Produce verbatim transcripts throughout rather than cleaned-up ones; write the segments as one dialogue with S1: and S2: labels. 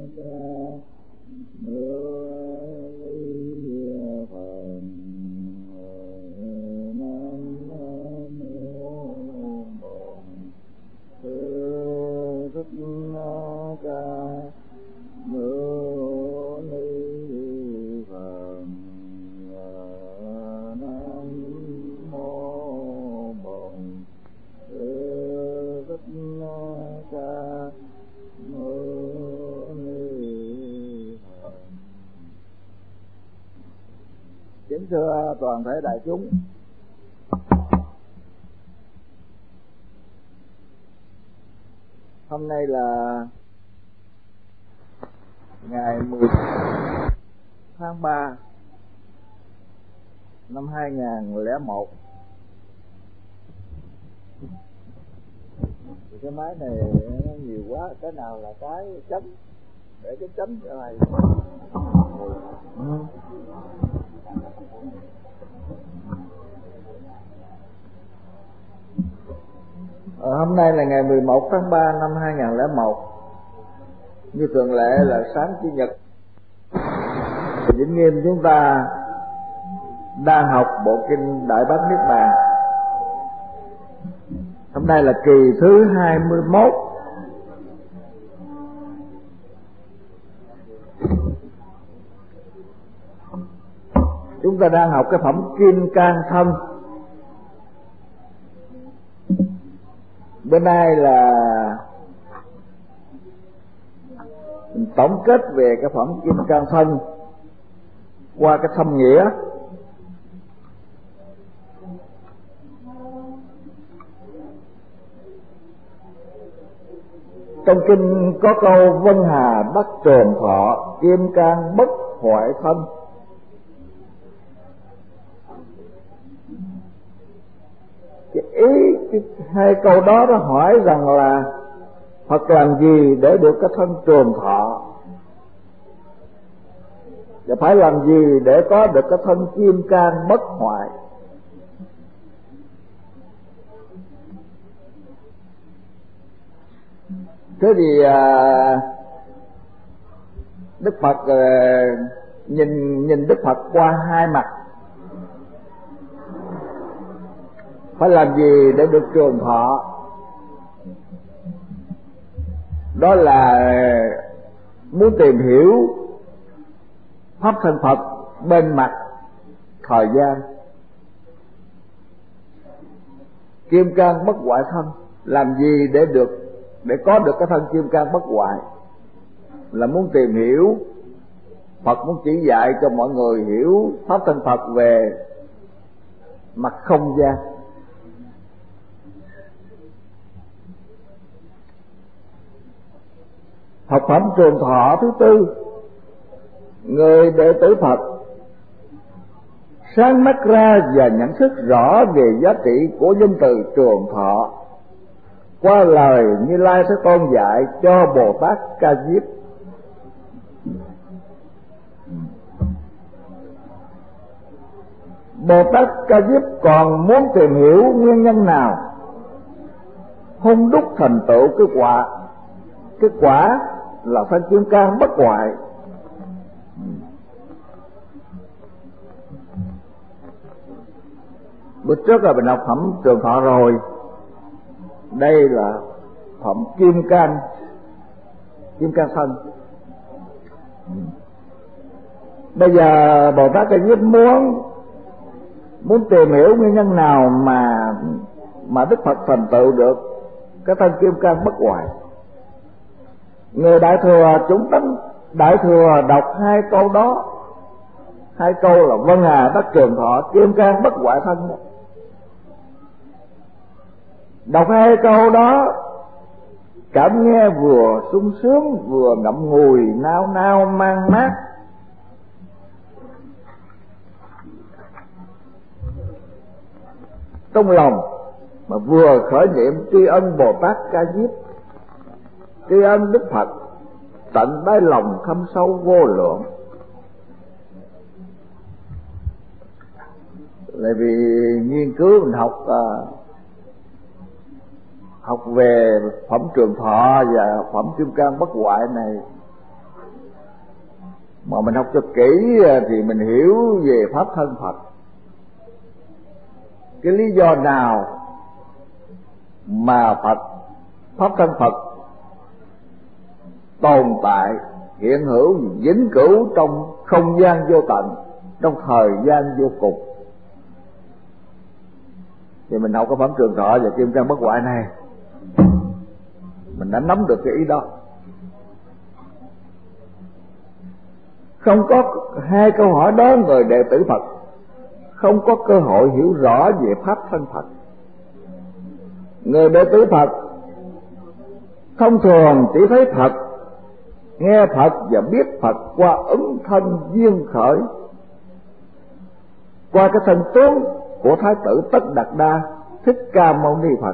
S1: Kính thưa toàn thể đại chúng, hôm nay là ngày mười tháng ba năm hai nghìn lẻ một. Cái máy này nó nhiều quá, cái nào là cái chấm, để cái chấm cho này. Ừ. Ờ, hôm nay là ngày mười một tháng ba năm hai nghìn lẻ một. Như thường lệ là sáng Chủ nhật, Vĩnh Nghiêm chúng ta đang học bộ kinh Đại Bát Niết Bàn. Hôm nay là kỳ thứ hai mươi mốt. Chúng ta đang học cái phẩm Kim Cang Thân. Bữa nay là tổng kết về cái phẩm Kim Cang Thân qua cái thâm nghĩa. Trong kinh có câu Vân Hà đắc trường thọ, Kim Cang bất hoại thân. Cái ý cái hai câu đó nó hỏi rằng là Phật làm gì để được cái thân trường thọ, và phải làm gì để có được cái thân kim cang bất hoại. Thế thì à, Đức Phật à, nhìn nhìn Đức Phật qua hai mặt. Phải làm gì để được trường thọ? Đó là muốn tìm hiểu pháp thân Phật bên mặt thời gian. Kim cang bất hoại thân, làm gì để được để có được cái thân kim cang bất hoại? Là muốn tìm hiểu, Phật muốn chỉ dạy cho mọi người hiểu pháp thân Phật về mặt không gian. Học phẩm trường thọ thứ tư, người đệ tử Phật sáng mắt ra và nhận thức rõ về giá trị của danh từ trường thọ qua lời Như Lai Thế Tôn dạy cho Bồ Tát Ca Diếp. Bồ Tát Ca Diếp còn muốn tìm hiểu nguyên nhân nào hung đúc thành tựu cái quả. Cái quả là thân kim cang bất hoại. Bữa trước là mình học phẩm trường thọ rồi. Đây là phẩm kim cang, kim cang thân. Bây giờ Bồ Tát Ca Diếp muốn muốn tìm hiểu nguyên nhân nào mà mà Đức Phật thành tựu được cái thân kim cang bất hoại. Người đại thừa chúng tánh đại thừa đọc hai câu đó, hai câu là Vân Hà đắc trường thọ, kim cang bất hoại thân đó. Đọc hai câu đó cảm nghe vừa sung sướng vừa ngậm ngùi nao nao mang mát. Trong lòng mà vừa khởi niệm tri ân Bồ Tát Ca Diếp, tri ân Đức Phật tận đáy lòng thâm sâu vô lượng. Tại vì nghiên cứu mình học uh, học về phẩm trường thọ và phẩm kim cang bất hoại này Mà mình học cho kỹ thì mình hiểu về pháp thân Phật. Cái lý do nào mà Phật, pháp thân Phật tồn tại hiện hữu vĩnh cửu trong không gian vô tận, trong thời gian vô cùng? Thì mình học cái phẩm Trường Thọ và Kim Cang Bất Hoại này, mình đã nắm được cái ý đó. Không có hai câu hỏi đó, người đệ tử Phật không có cơ hội hiểu rõ về pháp thân Phật. Người đệ tử Phật thông thường chỉ thấy Phật, nghe Phật và biết Phật qua ứng thân duyên khởi, qua cái thân tướng của Thái tử Tất Đạt Đa Thích Ca Mâu Ni Phật.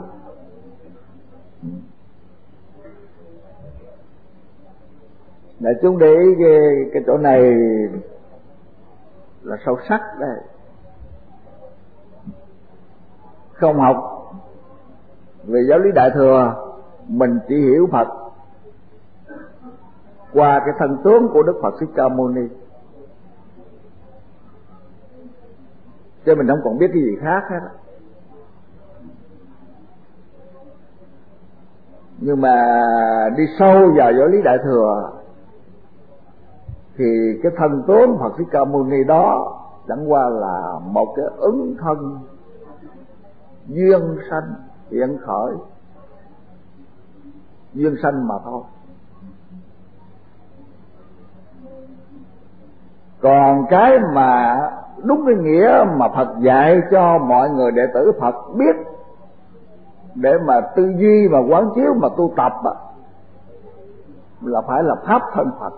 S1: Để chúng để ý cái, cái chỗ này là sâu sắc đây. Không học về giáo lý Đại Thừa, mình chỉ hiểu Phật qua cái thân tướng của Đức Phật Thích Ca Mâu Ni, chứ mình không còn biết cái gì khác hết. Nhưng mà đi sâu vào giáo lý Đại Thừa thì cái thân tướng Phật Thích Ca Mâu Ni đó chẳng qua là một cái ứng thân duyên sanh hiện khởi, duyên sanh mà thôi. Còn cái mà đúng cái nghĩa mà Phật dạy cho mọi người đệ tử Phật biết để mà tư duy mà quán chiếu mà tu tập á, là phải là pháp thân Phật.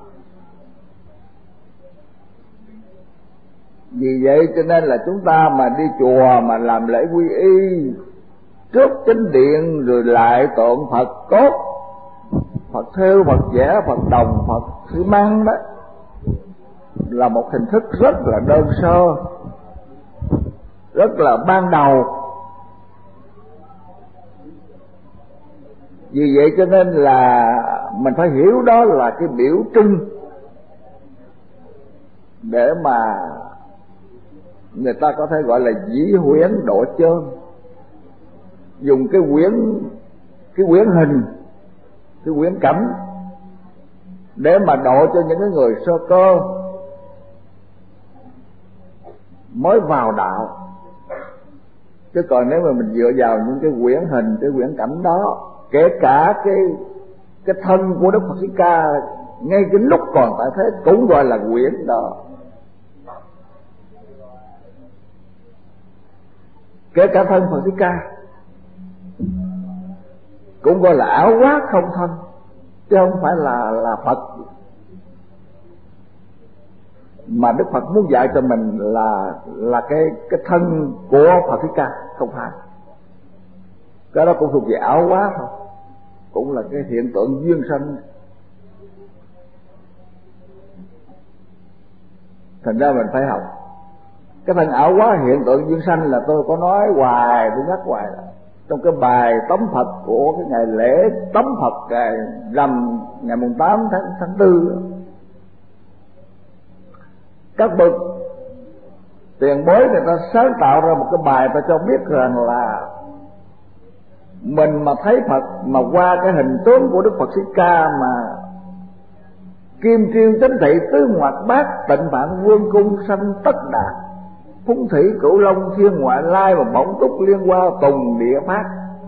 S1: Vì vậy cho nên là chúng ta mà đi chùa mà làm lễ quy y trước chánh điện, rồi lại tượng Phật cốt, Phật thêu, Phật vẽ, Phật đồng, Phật xi măng đó, là một hình thức rất là đơn sơ, rất là ban đầu. Vì vậy cho nên là mình phải hiểu đó là cái biểu trưng để mà người ta có thể gọi là dĩ huyễn độ chơn, dùng cái huyễn cái huyễn hình, cái huyễn cảnh để mà độ cho những cái người sơ cơ mới vào đạo. Chứ còn nếu mà mình dựa vào những cái huyễn hình, cái huyễn cảnh đó, kể cả cái cái thân của Đức Phật Thích Ca ngay cái lúc còn tại thế cũng gọi là huyễn đó. Kể cả thân Phật Thích Ca cũng gọi là ảo quá không thân, chứ không phải là là Phật. Mà Đức Phật muốn dạy cho mình là là cái cái thân của Phật Thích Ca, không phải. Cái đó cũng thuộc về ảo quá thôi, cũng là cái hiện tượng duyên sanh. Thành ra mình phải học cái phần ảo quá hiện tượng duyên sanh là tôi có nói hoài, tôi nhắc hoài là trong cái bài tống Phật của cái ngày lễ tống Phật ngày rằm ngày mùng tám tháng tháng tư, các bậc tiền bối người ta sáng tạo ra một cái bài ta cho biết rằng là mình mà thấy Phật mà qua cái hình tướng của Đức Phật Thích Ca mà kim triêu chánh thị tứ ngoạc bát tịnh vạn vương cung sanh tất đạt phúng thủy cửu long thiên ngoại lai và bổng túc liên hoa tùng địa phát.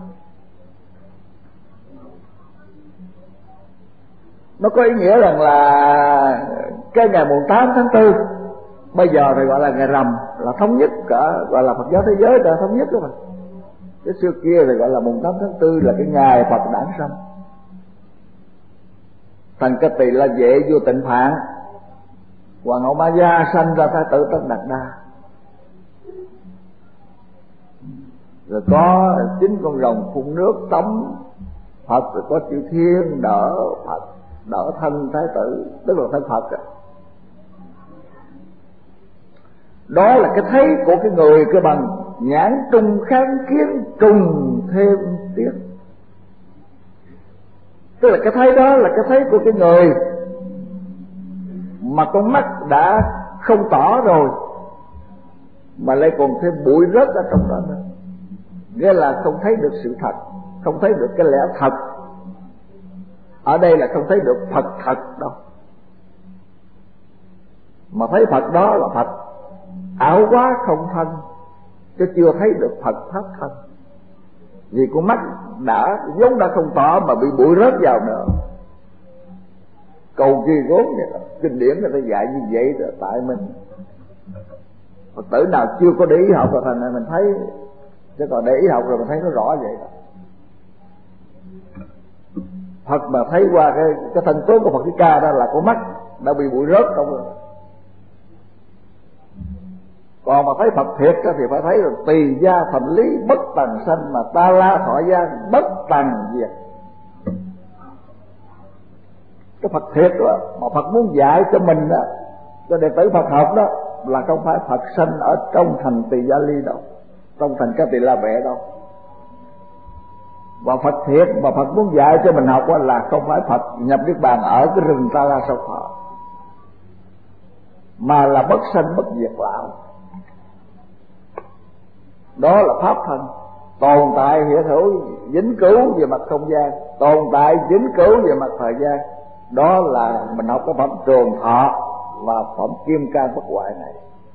S1: Nó có ý nghĩa rằng là cái ngày mùng tám tháng tư bây giờ thì gọi là ngày rằm, là thống nhất cả, gọi là Phật giáo thế giới đã thống nhất đó mà. Cái xưa kia thì gọi là mùng tám tháng tư là cái ngày Phật đản sanh. Thành Ca Tỳ La Vệ vua Tịnh Phạn, Hoàng hậu Ma Gia sanh ra Thái tử Tất Đạt Đa. Rồi có chín con rồng phun nước tắm Phật, rồi có chư thiên đỡ Phật, đỡ thân Thái tử, tức là thân Phật. Đó là cái thấy của cái người cái bằng nhãn trùng kháng kiến trùng thêm tiếc. Tức là cái thấy đó là cái thấy của cái người mà con mắt đã không tỏ rồi mà lại còn thêm bụi rớt ở trong đó nữa, nghĩa là không thấy được sự thật, không thấy được cái lẽ thật. Ở đây là không thấy được Phật thật đâu, mà thấy Phật đó là Phật ảo quá không thân, chứ chưa thấy được Phật pháp thân. Vì con mắt đã vốn đã không tỏ mà bị bụi rớt vào nữa. Cầu kỳ gốm vậy đó, kinh điển người ta dạy như vậy rồi. Tại mình Phật tử nào chưa có để ý học rồi thành này mình thấy, chứ còn để ý học rồi mình thấy nó rõ vậy đó. Phật mà thấy qua cái cái thân cốt của Phật Thích Ca đó là con mắt đã bị bụi rớt trong rồi. Còn mà thấy Phật thiệt thì phải thấy là tỳ gia thành lý bất tần sanh, mà ta la thọ gia bất tần diệt. Cái Phật thiệt đó mà Phật muốn dạy cho mình đó, cho đệ tử Phật học đó, là không phải Phật sanh ở trong thành Tỳ Gia Ly đâu, trong thành Ca Tỳ La Vệ đâu. Và Phật thiệt mà Phật muốn dạy cho mình học đó là không phải Phật nhập niết bàn ở cái rừng Ta La Sao Phật, mà là bất sanh bất diệt lão. Đó là pháp thân, tồn tại hiện hữu vĩnh cửu về mặt không gian, tồn tại vĩnh cửu về mặt thời gian. Đó là mình học cái phẩm Trường Thọ và phẩm Kim Cang Bất Hoại này.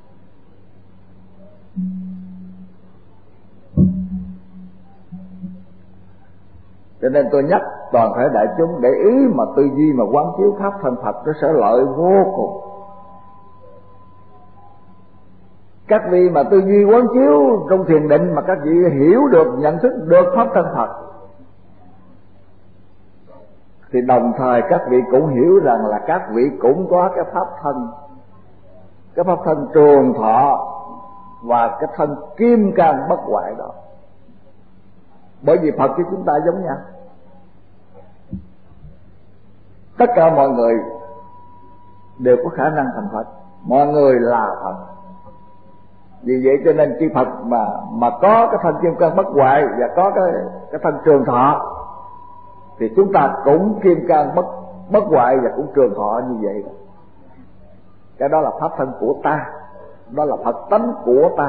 S1: Cho nên tôi nhắc toàn thể đại chúng để ý mà tư duy mà quán chiếu pháp thân Phật, nó sẽ lợi vô cùng. Các vị mà tư duy quán chiếu trong thiền định mà các vị hiểu được, nhận thức được pháp thân Phật, thì đồng thời các vị cũng hiểu rằng là các vị cũng có cái pháp thân, cái pháp thân Trường Thọ và cái thân Kim Cang Bất Hoại đó. Bởi vì Phật với chúng ta giống nhau, tất cả mọi người đều có khả năng thành Phật, mọi người là Phật. Vì vậy cho nên chư Phật mà mà có cái thân Kim Cang Bất Hoại và có cái cái thân Trường Thọ, thì chúng ta cũng Kim Cang bất bất hoại và cũng Trường Thọ như vậy đó. Cái đó là pháp thân của ta, đó là Phật tánh của ta.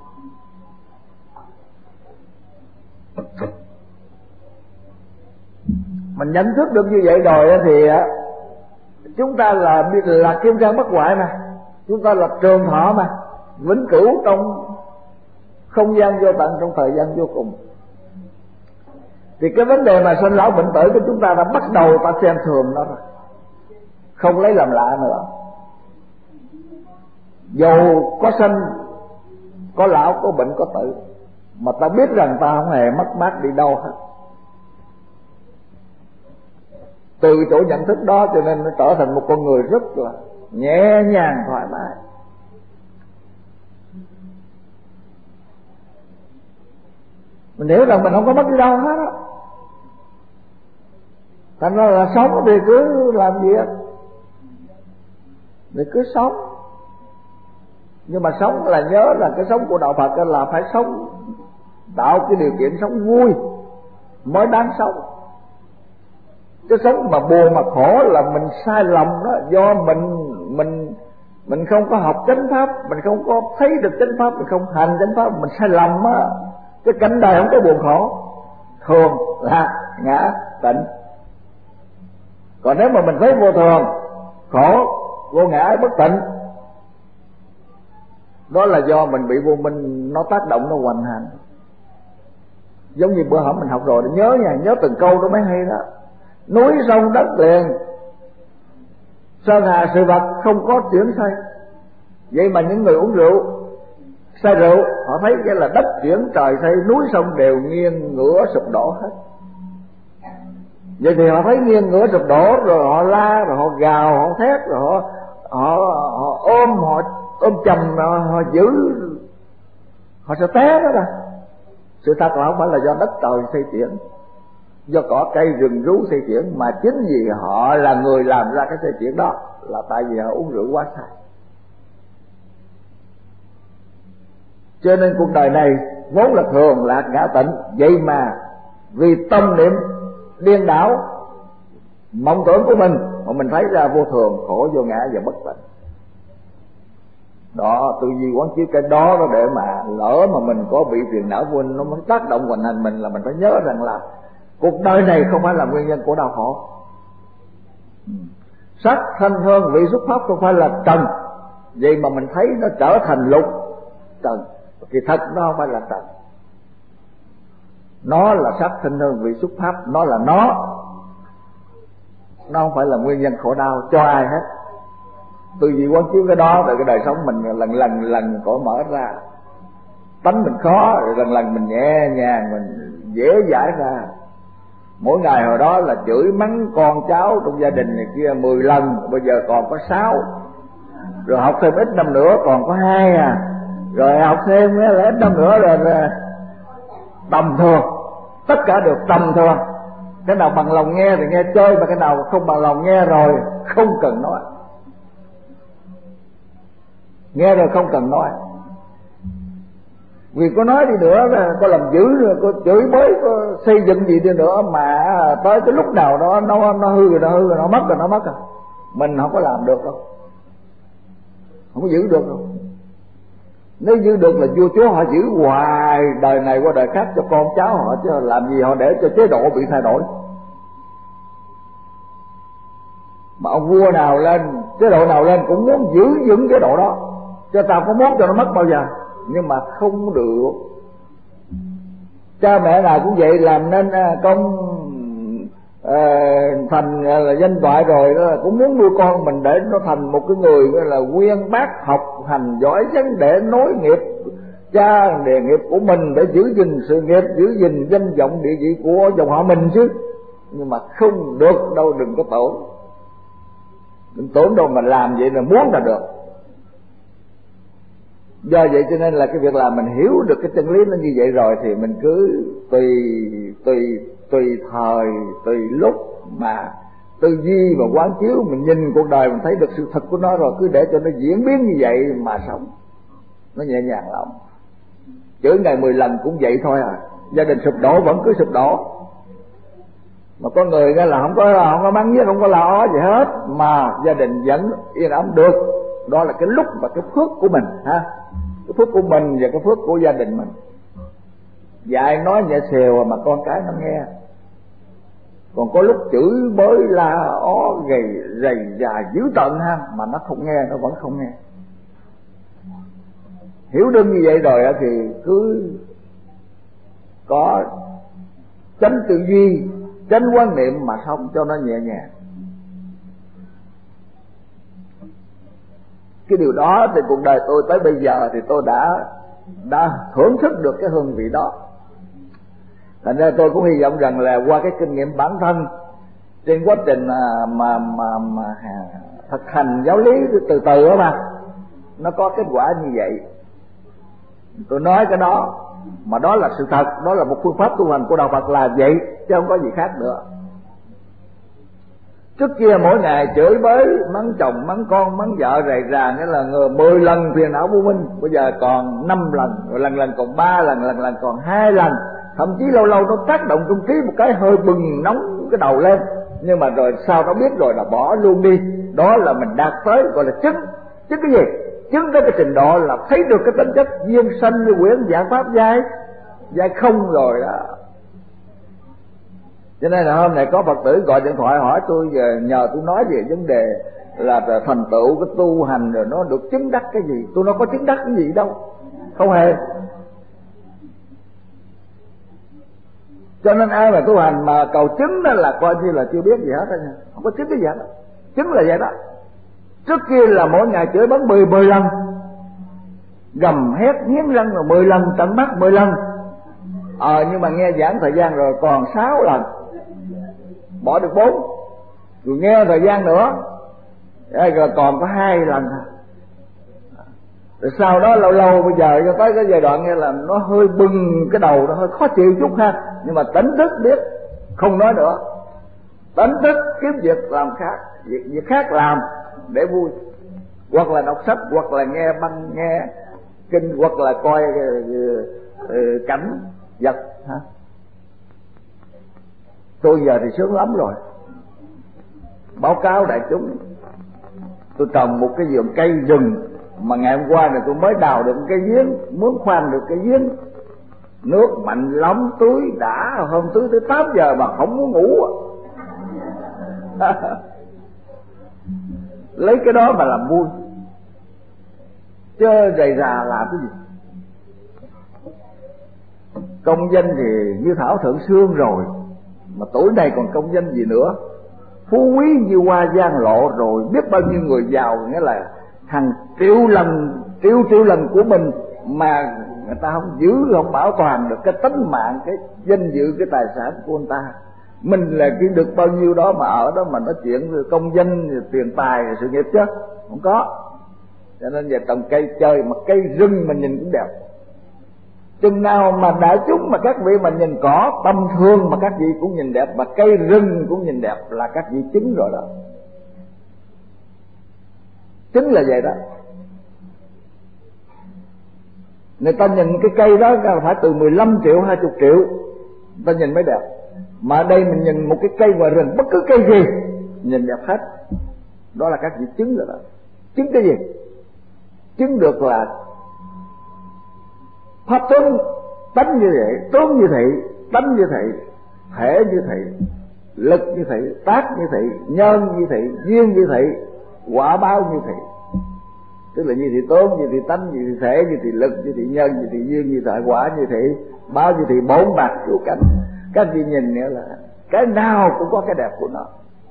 S1: Mình nhận thức được như vậy rồi thì chúng ta là là Kim Cang Bất Hoại mà, chúng ta là Trường Thọ mà, vĩnh cửu trong không gian vô tận, trong thời gian vô cùng. Thì cái vấn đề mà sanh lão bệnh tử của chúng ta đã bắt đầu ta xem thường nó rồi, không lấy làm lạ nữa. Dầu có sanh, có lão, có bệnh, có tử, mà ta biết rằng ta không hề mất mát đi đâu hết. Từ chỗ nhận thức đó cho nên nó trở thành một con người rất là nhẹ nhàng, thoải mái. Mình hiểu rằng mình không có mất đi đâu hết á. Thành ra là sống thì cứ làm việc, thì cứ sống. Nhưng mà sống là nhớ là cái sống của đạo Phật là phải sống, tạo cái điều kiện sống vui mới đáng sống. Cái sống mà buồn mà khổ là mình sai lầm đó, do mình mình mình không có học chánh pháp, mình không có thấy được chánh pháp, mình không hành chánh pháp, mình sai lầm á. Cái cảnh đời không có buồn khổ, thường là ngã tịnh. Còn nếu mà mình thấy vô thường, khổ, vô ngã, bất tịnh, đó là do mình bị vô minh nó tác động, nó hoành hành. Giống như bữa hổm mình học rồi, nhớ nha, nhớ từng câu đó mới hay đó. Núi sông đất liền, sơn hà sự vật không có chuyển xây. Vậy mà những người uống rượu, say rượu, họ thấy cái là đất chuyển trời xây, núi sông đều nghiêng ngửa sụp đổ hết. Vậy thì họ thấy nghiêng ngửa sụp đổ, rồi họ la, rồi họ gào, họ thét, rồi họ họ, họ ôm, họ ôm chầm, họ, họ giữ, họ sẽ té đó ra. Sự thật là không phải là do đất trời xây chuyển, do cỏ cây rừng rú xây chuyển, mà chính vì họ là người làm ra cái xây chuyển đó, là tại vì họ uống rượu quá say. Cho nên cuộc đời này vốn là thường lạc ngã tịnh, vậy mà vì tâm niệm điên đảo, mộng tưởng của mình mà mình thấy ra vô thường, khổ vô ngã và bất tịnh. Đó, tư duy quán chiếu cái đó đó, để mà lỡ mà mình có bị phiền não vô nó mới tác động hoành hành mình, là mình phải nhớ rằng là cuộc đời này không phải là nguyên nhân của đau khổ. Sắc thanh hương vị xúc pháp không phải là trần, vậy mà mình thấy nó trở thành lục trần, thì thật nó không phải là trần. Nó là sắc thanh hương vị xúc pháp, nó là nó nó không phải là nguyên nhân khổ đau cho ai hết. Tư duy quán chiếu cái đó, rồi cái đời sống mình lần lần lần cởi mở ra, tánh mình khó, rồi lần lần mình nhẹ nhàng, mình dễ dãi ra. Mỗi ngày hồi đó là chửi mắng con cháu trong gia đình này kia mười lần, bây giờ còn có sáu, rồi học thêm ít năm nữa còn có hai à, rồi học thêm là ít năm nữa rồi, rồi tầm thường, tất cả được tầm thường. Cái nào bằng lòng nghe thì nghe chơi, mà cái nào không bằng lòng nghe rồi không cần nói, nghe rồi không cần nói. Vì có nói đi nữa, có làm dữ, có chửi bới, có xây dựng gì đi nữa, mà tới cái lúc nào đó nó nó hư rồi, nó hư rồi, nó mất rồi, nó mất rồi. Mình không có làm được đâu, không có giữ được đâu. Nếu giữ được là vua chúa họ giữ hoài, đời này qua đời khác cho con cháu họ, chứ làm gì họ để cho chế độ bị thay đổi. Mà ông vua nào lên, chế độ nào lên cũng muốn giữ vững chế độ đó, cho tao có muốn cho nó mất bao giờ, nhưng mà không được. Cha mẹ nào cũng vậy, làm nên công uh, thành là danh toại rồi đó, cũng muốn nuôi con mình để nó thành một cái người là uyên bác, học hành giỏi giang, để nối nghiệp cha đề nghiệp của mình, để giữ gìn sự nghiệp, giữ gìn danh vọng địa vị của dòng họ mình chứ. Nhưng mà không được đâu, đừng có tổn, đừng tổn đâu, mà làm vậy là muốn là được. Do vậy cho nên là cái việc là mình hiểu được cái chân lý nó như vậy rồi, thì mình cứ tùy tùy tùy thời tùy lúc mà tư duy và quán chiếu, mình nhìn cuộc đời mình thấy được sự thật của nó rồi, cứ để cho nó diễn biến như vậy mà sống, nó nhẹ nhàng lắm. Chửi ngày mười lần cũng vậy thôi à, gia đình sụp đổ vẫn cứ sụp đổ. Mà có người là không có không có mắng với không có la ó gì hết, mà gia đình vẫn yên ấm được. Đó là cái lúc và cái phước của mình ha, cái phước của mình và cái phước của gia đình mình. Dạy nói nhẹ xèo mà con cái nó nghe. Còn có lúc chửi bới la ó gầy rầy già dữ tợn ha, mà nó không nghe, nó vẫn không nghe. Hiểu được như vậy rồi thì cứ có chánh tư duy, chánh quan niệm mà sống cho nó nhẹ nhàng. Cái điều đó thì cuộc đời tôi tới bây giờ thì tôi đã đã thưởng thức được cái hương vị đó. Thành ra tôi cũng hy vọng rằng là qua cái kinh nghiệm bản thân trên quá trình mà mà mà, mà thực hành giáo lý từ từ đó mà nó có kết quả như vậy. Tôi nói cái đó mà đó là sự thật, đó là một phương pháp tu hành của đạo Phật là vậy, chứ không có gì khác nữa. Trước kia mỗi ngày chửi bới, mắng chồng, mắng con, mắng vợ rầy rà, nghĩa là người mười lần phiền não vô minh, bây giờ còn năm lần, rồi lần lần còn ba lần, lần lần còn hai lần, thậm chí lâu lâu nó tác động trung trí một cái hơi bừng nóng cái đầu lên, nhưng mà rồi sau đó biết rồi là bỏ luôn đi. Đó là mình đạt tới gọi là chứng. Chứng cái gì? Chứng tới cái trình độ là thấy được cái tính chất duyên sanh như quyển dạng pháp giai giai không rồi đó. Cho nên là hôm nay có Phật tử gọi điện thoại hỏi tôi, về nhờ tôi nói về vấn đề là thành tựu cái tu hành rồi nó được chứng đắc cái gì. Tôi nói có chứng đắc cái gì đâu, không hề. Cho nên ai mà tu hành mà cầu chứng đó là coi như là chưa biết gì hết đó nha. Không có chứng cái gì hết đó. Chứng là vậy đó. Trước kia là mỗi ngày chửi bắn mười mười lần, gầm hét nghiến răng rồi mười lần, tận mắt mười lần. Ờ nhưng mà nghe giảng thời gian rồi còn sáu lần, bỏ được bốn, rồi nghe thời gian nữa rồi còn có hai lần. Rồi sau đó lâu lâu bây giờ cho tới cái giai đoạn nghe là nó hơi bừng cái đầu, nó hơi khó chịu chút ha, nhưng mà tỉnh thức biết không nói nữa, tỉnh thức kiếm việc làm khác, việc, việc khác làm để vui, hoặc là đọc sách, hoặc là nghe băng, nghe kinh, hoặc là coi uh, uh, cảnh vật ha. Tôi giờ thì sướng lắm rồi. báo cáo đại chúng, tôi trồng một cái vườn cây rừng mà ngày hôm qua này tôi mới đào được cái giếng, muốn khoan được cái giếng, nước mạnh lắm, tưới đã, hôm tưới tới tám giờ mà không muốn ngủ. Lấy cái đó mà làm vui, chơi rầy rà làm cái gì? Công danh thì như thảo thượng xương rồi, mà tuổi này còn công danh gì nữa? Phú quý như hoa giang lộ rồi, biết bao nhiêu người giàu, nghĩa là hàng triệu lần triệu triệu lần của mình mà người ta không giữ, không bảo toàn được cái tính mạng, cái danh dự, cái tài sản của người ta. Mình là cái được bao nhiêu đó mà ở đó mà nói chuyện công danh, tiền tài, sự nghiệp chứ không có. Cho nên giờ trồng cây chơi, mà cây rừng mà nhìn cũng đẹp. Chừng nào mà đại chúng mà các vị mà nhìn cỏ tầm thường mà các vị cũng nhìn đẹp, mà cây rừng cũng nhìn đẹp là các vị chứng rồi đó. Chứng là vậy đó. Người ta nhìn cái cây đó phải từ mười lăm triệu, hai mươi triệu người ta nhìn mới đẹp. Mà ở đây mình nhìn một cái cây ngoài rừng, bất cứ cây gì nhìn đẹp hết. Đó là các vị chứng rồi đó. Chứng cái gì? Chứng được là pháp tướng tánh như vậy, tướng như thị, tánh như thị, thể như thị, lực như thị, tác như thị, nhân như thị, duyên như thị, quả báo như thị. Tức là như thị tướng, như thị tánh, như thị thể, như thị lực, như thị nhân, như thị duyên, như thị quả, như thị báo, như thị bốn bạc cứu cảnh. Các vị nhìn nghĩa là cái nào cũng có cái đẹp của nó.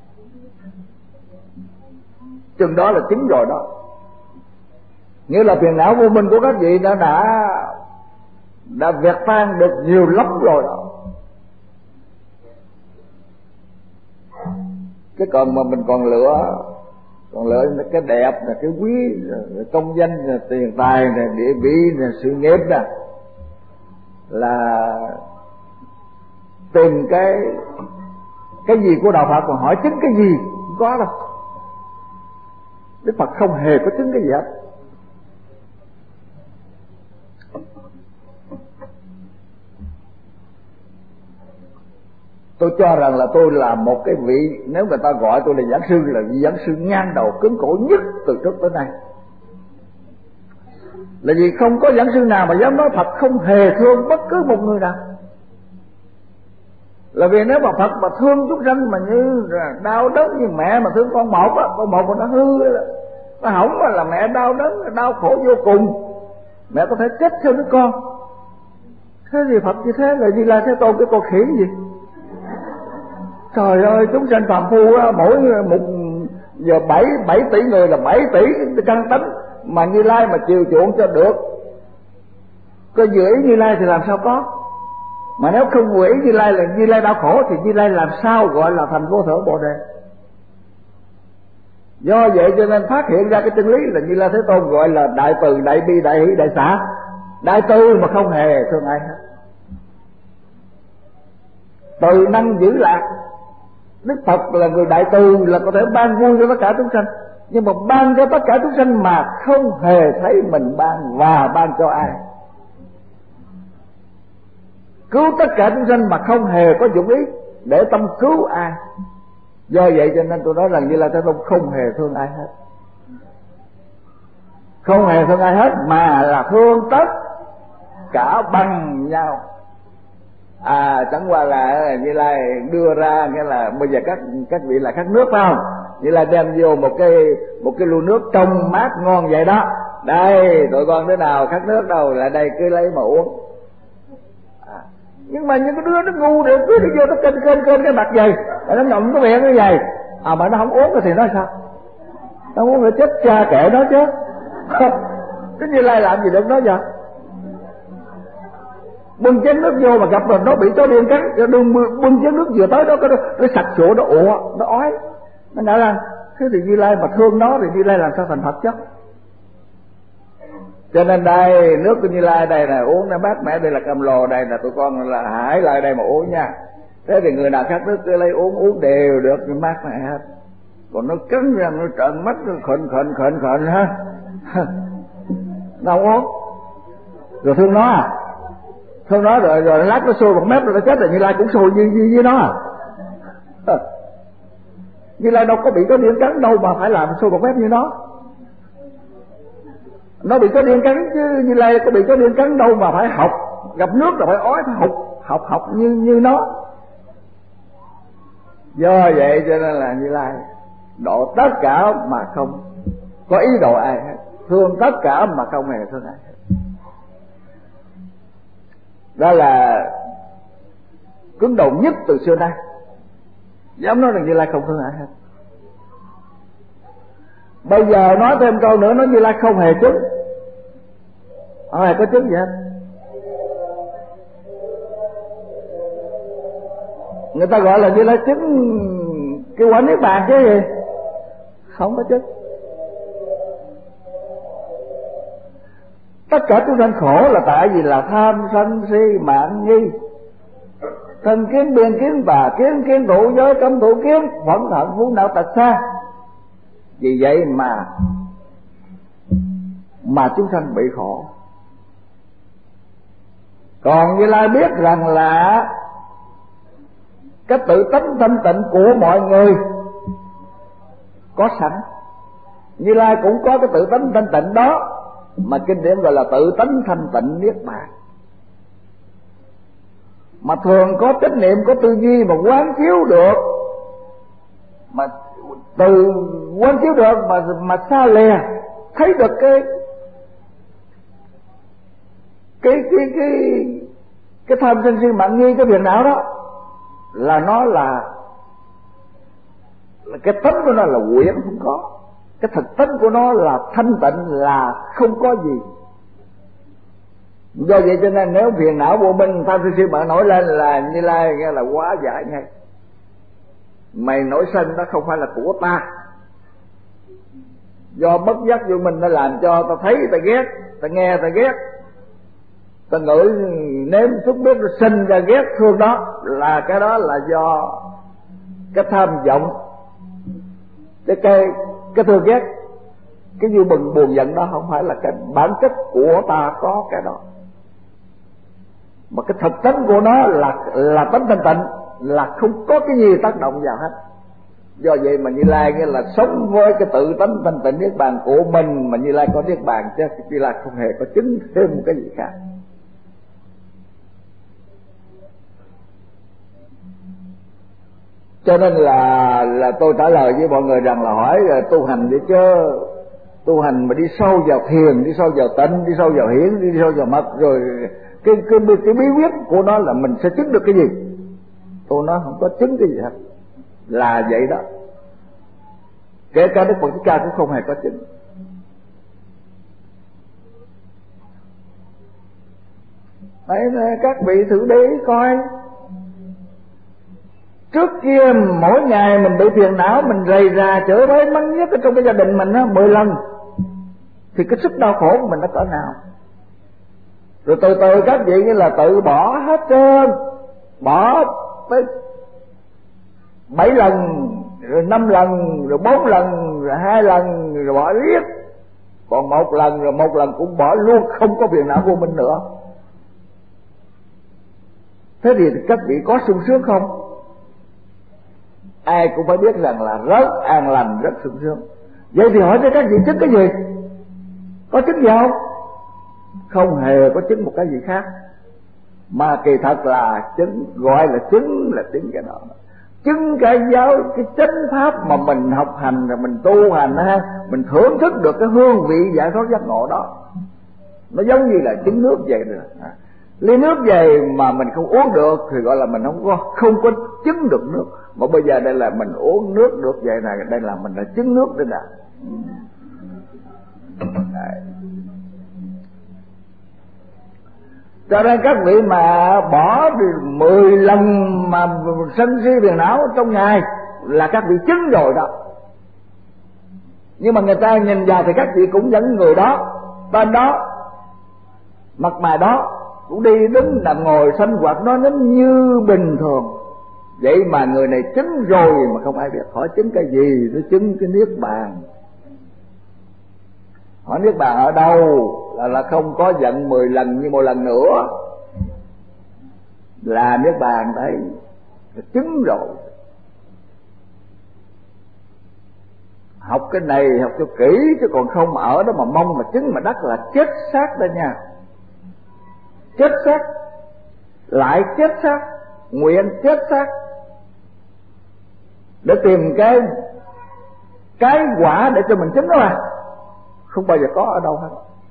S1: Chừng đó là chính rồi đó. Nghĩa là phiền não vô minh của các vị đã đã đã vẹt tan được nhiều lắm rồi đó. Cái còn mà mình còn lựa còn lựa cái đẹp là cái quý, công danh, là tiền tài, là địa vị, là sự nghiệp nè, là tìm cái cái gì của đạo Phật, còn hỏi chứng cái gì không có đâu. Đức Phật không hề có chứng cái gì hết. Tôi cho rằng là tôi là một cái vị, nếu người ta gọi tôi là giảng sư, là vị giảng sư ngang đầu cứng cổ nhất từ trước tới nay. Là vì không có giảng sư nào mà dám nói Phật không hề thương bất cứ một người nào. Là vì nếu mà Phật mà thương chúng sanh mà như đau đớn như mẹ mà thương con một á, con một mà nó hư đó, nó hỏng là mẹ đau đớn, đau khổ vô cùng, mẹ có thể chết theo đứa con. Thế thì Phật như thế là Như Lai Thế Tôn cái con khỉ gì? Trời ơi, chúng sanh phàm phu á, mỗi một giờ bảy bảy tỷ người là bảy tỷ căn tánh, mà Như Lai mà chiều chuộng cho được, có dự ý Như Lai thì làm sao có? Mà nếu không dự ý Như Lai là Như Lai đau khổ thì Như Lai làm sao gọi là thành vô thượng Bồ Đề? Do vậy cho nên phát hiện ra cái chân lý là Như Lai Thế Tôn gọi là đại từ, đại bi, đại hỷ, đại xả. Đại từ mà không hề thương ai hết, từ năng giữ lạc. Đức Phật là người đại từ, là có thể ban vui cho tất cả chúng sanh, nhưng mà ban cho tất cả chúng sanh mà không hề thấy mình ban và ban cho ai. Cứu tất cả chúng sanh mà không hề có dụng ý để tâm cứu ai. Do vậy cho nên tôi nói rằng Như Lai Thế Tôn không hề thương ai hết, không hề thương ai hết, mà là thương tất cả bằng nhau. À chẳng qua là Như Lai đưa ra, nghĩa là bây giờ các các vị là khát nước phải không? Như Lai đem vô một cái một cái lu nước trong mát ngon vậy đó. Đây tụi con đứa nào khát nước đâu, lại đây cứ lấy mà uống. À, nhưng mà những cái đứa nó ngu được, cứ đi vô nó kênh kênh kênh cái mặt dày, nó ngậm cái miệng như vậy. À mà nó không uống thì nói sao? Nó uống phải chết cha kệ nó chứ. Cái Như Lai làm gì được nó vậy? Bưng chén nước vô mà gặp rồi nó bị chó điên cắn, đừng bưng chén nước vừa tới đó cái nó sặc sụa, nó ủa, nó ói, nó ngã ra. Thế thì Như Lai mà thương nó thì Như Lai làm sao thành Phật chứ? Cho nên đây nước của Như Lai đây là uống nó mát mẻ, đây là cam lồ, đây là tụi con là hãy lại đây mà uống nha. Thế thì người nào khát nước cứ lấy uống, uống đều được, nhưng mát mẻ hết. Còn nó cứng ra, nó trợn mắt, nó khẩn khẩn khẩn khẩn ha. Nó không uống, rồi thương nó à? Thương nó rồi rồi lát nó sôi một mép rồi nó chết, rồi Như Lai cũng sôi như như với nó à. Như Lai đâu có bị có điên cắn đâu mà phải làm sôi bọt mép như nó. Nó bị có điên cắn chứ Như Lai có bị có điên cắn đâu mà phải học, gặp nước là phải ói, phải học học học như như nó. Do vậy cho nên là Như Lai độ tất cả mà không có ý độ ai hết, thương tất cả mà không hề thương ai hết. Đó là cứng đầu nhất từ xưa nay, dám nói rằng Như Lai không thương ai hết. Bây giờ nói thêm câu nữa, nói Như Lai không hề chứng, không hề có chứng gì hết. Người ta gọi là Như Lai chứng cái quả niết bàn chứ gì, không có chứng. Tất cả chúng sanh khổ là tại vì là tham sân si mạng nghi, thân kiến biên kiến và kiến kiến tụ giới cấm tụ kiến, phẫn hận phú não tật xa. Vì vậy mà mà chúng sanh bị khổ. Còn Như Lai biết rằng là cái tự tánh thanh tịnh của mọi người có sẵn, Như Lai cũng có cái tự tánh thanh tịnh đó, mà kinh điển gọi là tự tánh thanh tịnh niết bàn. Mà thường có chánh niệm, có tư duy mà quán chiếu được, mà từ quán chiếu được mà mà xa lìa thấy được cái cái cái cái cái tham sân si mạng nghi, cái phiền não đó, là nó là, là cái tánh của nó là quyển không có, cái thực tánh của nó là thanh tịnh, là không có gì. Do vậy cho nên nếu phiền não vô minh tham sân si mạng nổi lên là Như Lai nghe là quá giải ngay. Mày nổi sân đó không phải là của ta, do bất giác vô minh nó làm cho ta thấy ta ghét, ta nghe ta ghét, ta ngửi nếm xúc biết nó sinh ra ghét thương, đó là cái đó là do cái tham vọng, cái cái cái thương ghét, cái vui mừng buồn giận đó không phải là cái bản chất của ta có cái đó, mà cái thực tánh của nó là là tánh thanh tịnh, là không có cái gì tác động vào hết. Do vậy mà Như Lai nghĩa là sống với cái tự tánh thanh tịnh niết bàn của mình, mà Như Lai có niết bàn chứ Như Lai không hề có chứng thêm một cái gì khác. Cho nên là là tôi trả lời với mọi người rằng là hỏi là tu hành đi chứ, tu hành mà đi sâu vào thiền, đi sâu vào tịnh, đi sâu vào hiển, đi sâu vào mật, rồi cái cái cái bí quyết của nó là mình sẽ chứng được cái gì? Tôi nói không có chứng cái gì hết, là vậy đó. Kể cả Đức Phật Thích Ca cũng không hề có chứng. Đấy, các vị thử để ý coi, trước kia mỗi ngày mình bị phiền não, mình rầy rà chửi bới mắng nhất ở trong cái gia đình mình á mười lần, thì cái sức đau khổ của mình nó cỡ nào? Rồi từ từ các vị như là tự bỏ hết trơn, bỏ tới bảy lần, rồi năm lần, rồi bốn lần, rồi hai lần, rồi bỏ riết, còn một lần, rồi một lần cũng bỏ luôn, không có phiền não vô minh nữa. Thế thì các vị có sung sướng không? Ai cũng phải biết rằng là rất an lành, rất sung sướng. Vậy thì hỏi cho các vị chứng cái gì? Có chứng gì không? Không hề có chứng một cái gì khác, mà kỳ thật là chứng, gọi là chứng là chứng cái đó, chứng cái giáo, cái chánh pháp mà mình học hành rồi mình tu hành ha, mình thưởng thức được cái hương vị giải thoát giác ngộ đó. Nó giống như là chứng nước vậy rồi. Ly nước về mà mình không uống được thì gọi là mình không có không có chứng được nước. Mà bây giờ đây là mình uống nước được vậy này, đây là mình đã chứng nước đây nè. Cho nên các vị mà bỏ mười lần mà sân si phiền não trong ngày là các vị chứng rồi đó. Nhưng mà người ta nhìn vào thì các vị cũng vẫn người đó, tên đó, mặt mày đó, cũng đi đứng nằm ngồi sinh hoạt nó giống như bình thường. Vậy mà người này chứng rồi mà không ai biết. Hỏi chứng cái gì? Nó chứng cái niết bàn. Hỏi niết bàn ở đâu? Là, là không có giận mười lần như một lần nữa, là niết bàn đấy, là chứng rồi. học cái này học cho kỹ, chứ còn không mà ở đó mà mong mà chứng mà đắc là chết xác đó nha. Chết xác, lại chết xác, nguyện chết xác để tìm cái cái quả để cho mình chứng đó mà không bao giờ có ở đâu hết.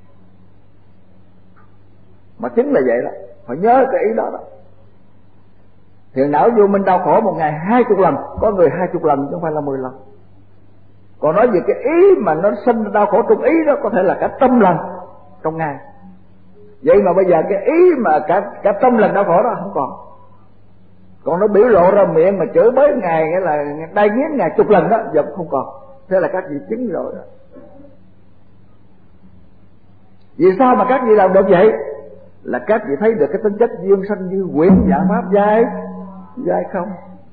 S1: Mà chứng là vậy đó, phải nhớ cái ý đó đó. Thiền não vô minh đau khổ một ngày hai chục lần, có người hai chục lần chứ không phải là mười lần. Còn nói về cái ý mà nó sinh đau khổ trong ý đó có thể là cả trăm lần trong ngày. Vậy mà bây giờ cái ý mà cả cả trăm lần đau khổ đó không còn. Còn nó biểu lộ ra miệng mà chửi bới ngày nghĩa là đai nghiến ngày chục lần đó, giờ cũng không còn. Thế là các vị chứng rồi đó. Vì sao mà các vị làm được vậy? Là các vị thấy được cái tính chất duyên sanh như quyển dạng pháp dai dai không.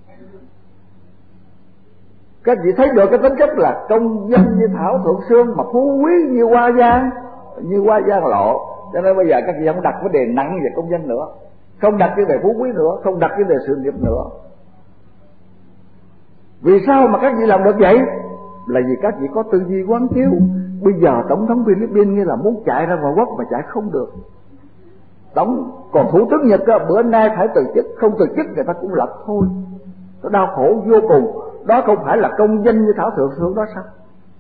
S1: Các vị thấy được cái tính chất là công danh như thảo thượng sương, mà phú quý như hoa giang, như hoa giang lộ. Cho nên bây giờ các vị không đặt vấn đề nặng về công danh nữa, không đặt vấn đề phú quý nữa, không đặt vấn đề sự nghiệp nữa. Vì sao mà các vị làm được vậy? Là vì các vị có tư duy quán chiếu. Bây giờ tổng thống Philippines như là muốn chạy ra ngoại quốc mà chạy không được. Tổng còn thủ tướng Nhật á, bữa nay phải từ chức, không từ chức người ta cũng lật thôi. Nó đau khổ vô cùng. Đó không phải là công danh như thảo thượng sương đó sao?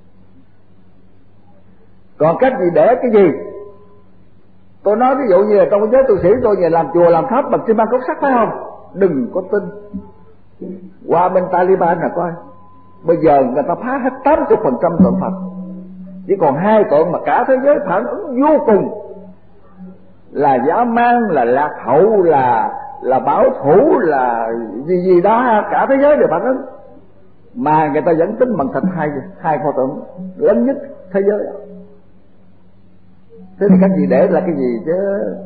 S1: Còn các vị để cái gì? Tôi nói ví dụ như là trong cái giới tu sĩ tôi nhà làm chùa làm tháp bằng xi măng cốt sắt phải không? Đừng có tin. Qua bên Taliban là coi, bây giờ người ta phá hết tám mươi phần trăm tội Phật, chỉ còn hai tội mà cả thế giới phản ứng vô cùng, là dã man, là lạc hậu, là là bảo thủ, là gì gì đó, cả thế giới đều phản ứng. Mà người ta vẫn tính bằng thịt hai hai pho tượng lớn nhất thế giới. Thế thì các vị để là cái gì chứ?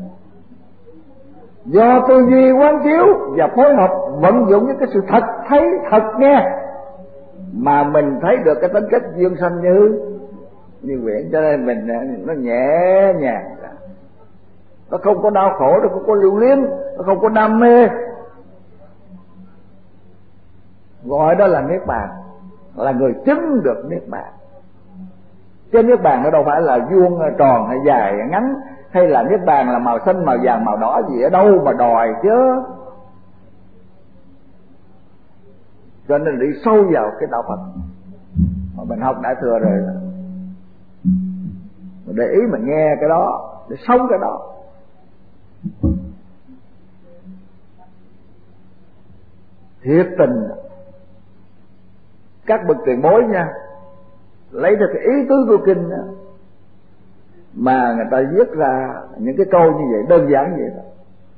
S1: Do tư duy quán chiếu và phối hợp vận dụng với cái sự thật thấy thật nghe mà mình thấy được cái tính cách duyên sanh như như nguyện. Cho nên mình nó nhẹ nhàng, nó không có đau khổ, nó không có lưu luyến, nó không có đam mê. Gọi đó là niết bàn, là người chứng được niết bàn. Chứ niết bàn nó đâu phải là vuông tròn hay dài hay ngắn, hay là niết bàn là màu xanh màu vàng màu đỏ gì ở đâu mà đòi chứ. Cho nên đi sâu vào cái đạo Phật mà mình học Đại Thừa rồi, mình để ý mình nghe cái đó, để sống cái đó. Thiệt tình các bậc tiền bối nha, lấy được cái ý tứ của kinh đó, mà người ta viết ra những cái câu như vậy, đơn giản như vậy đó.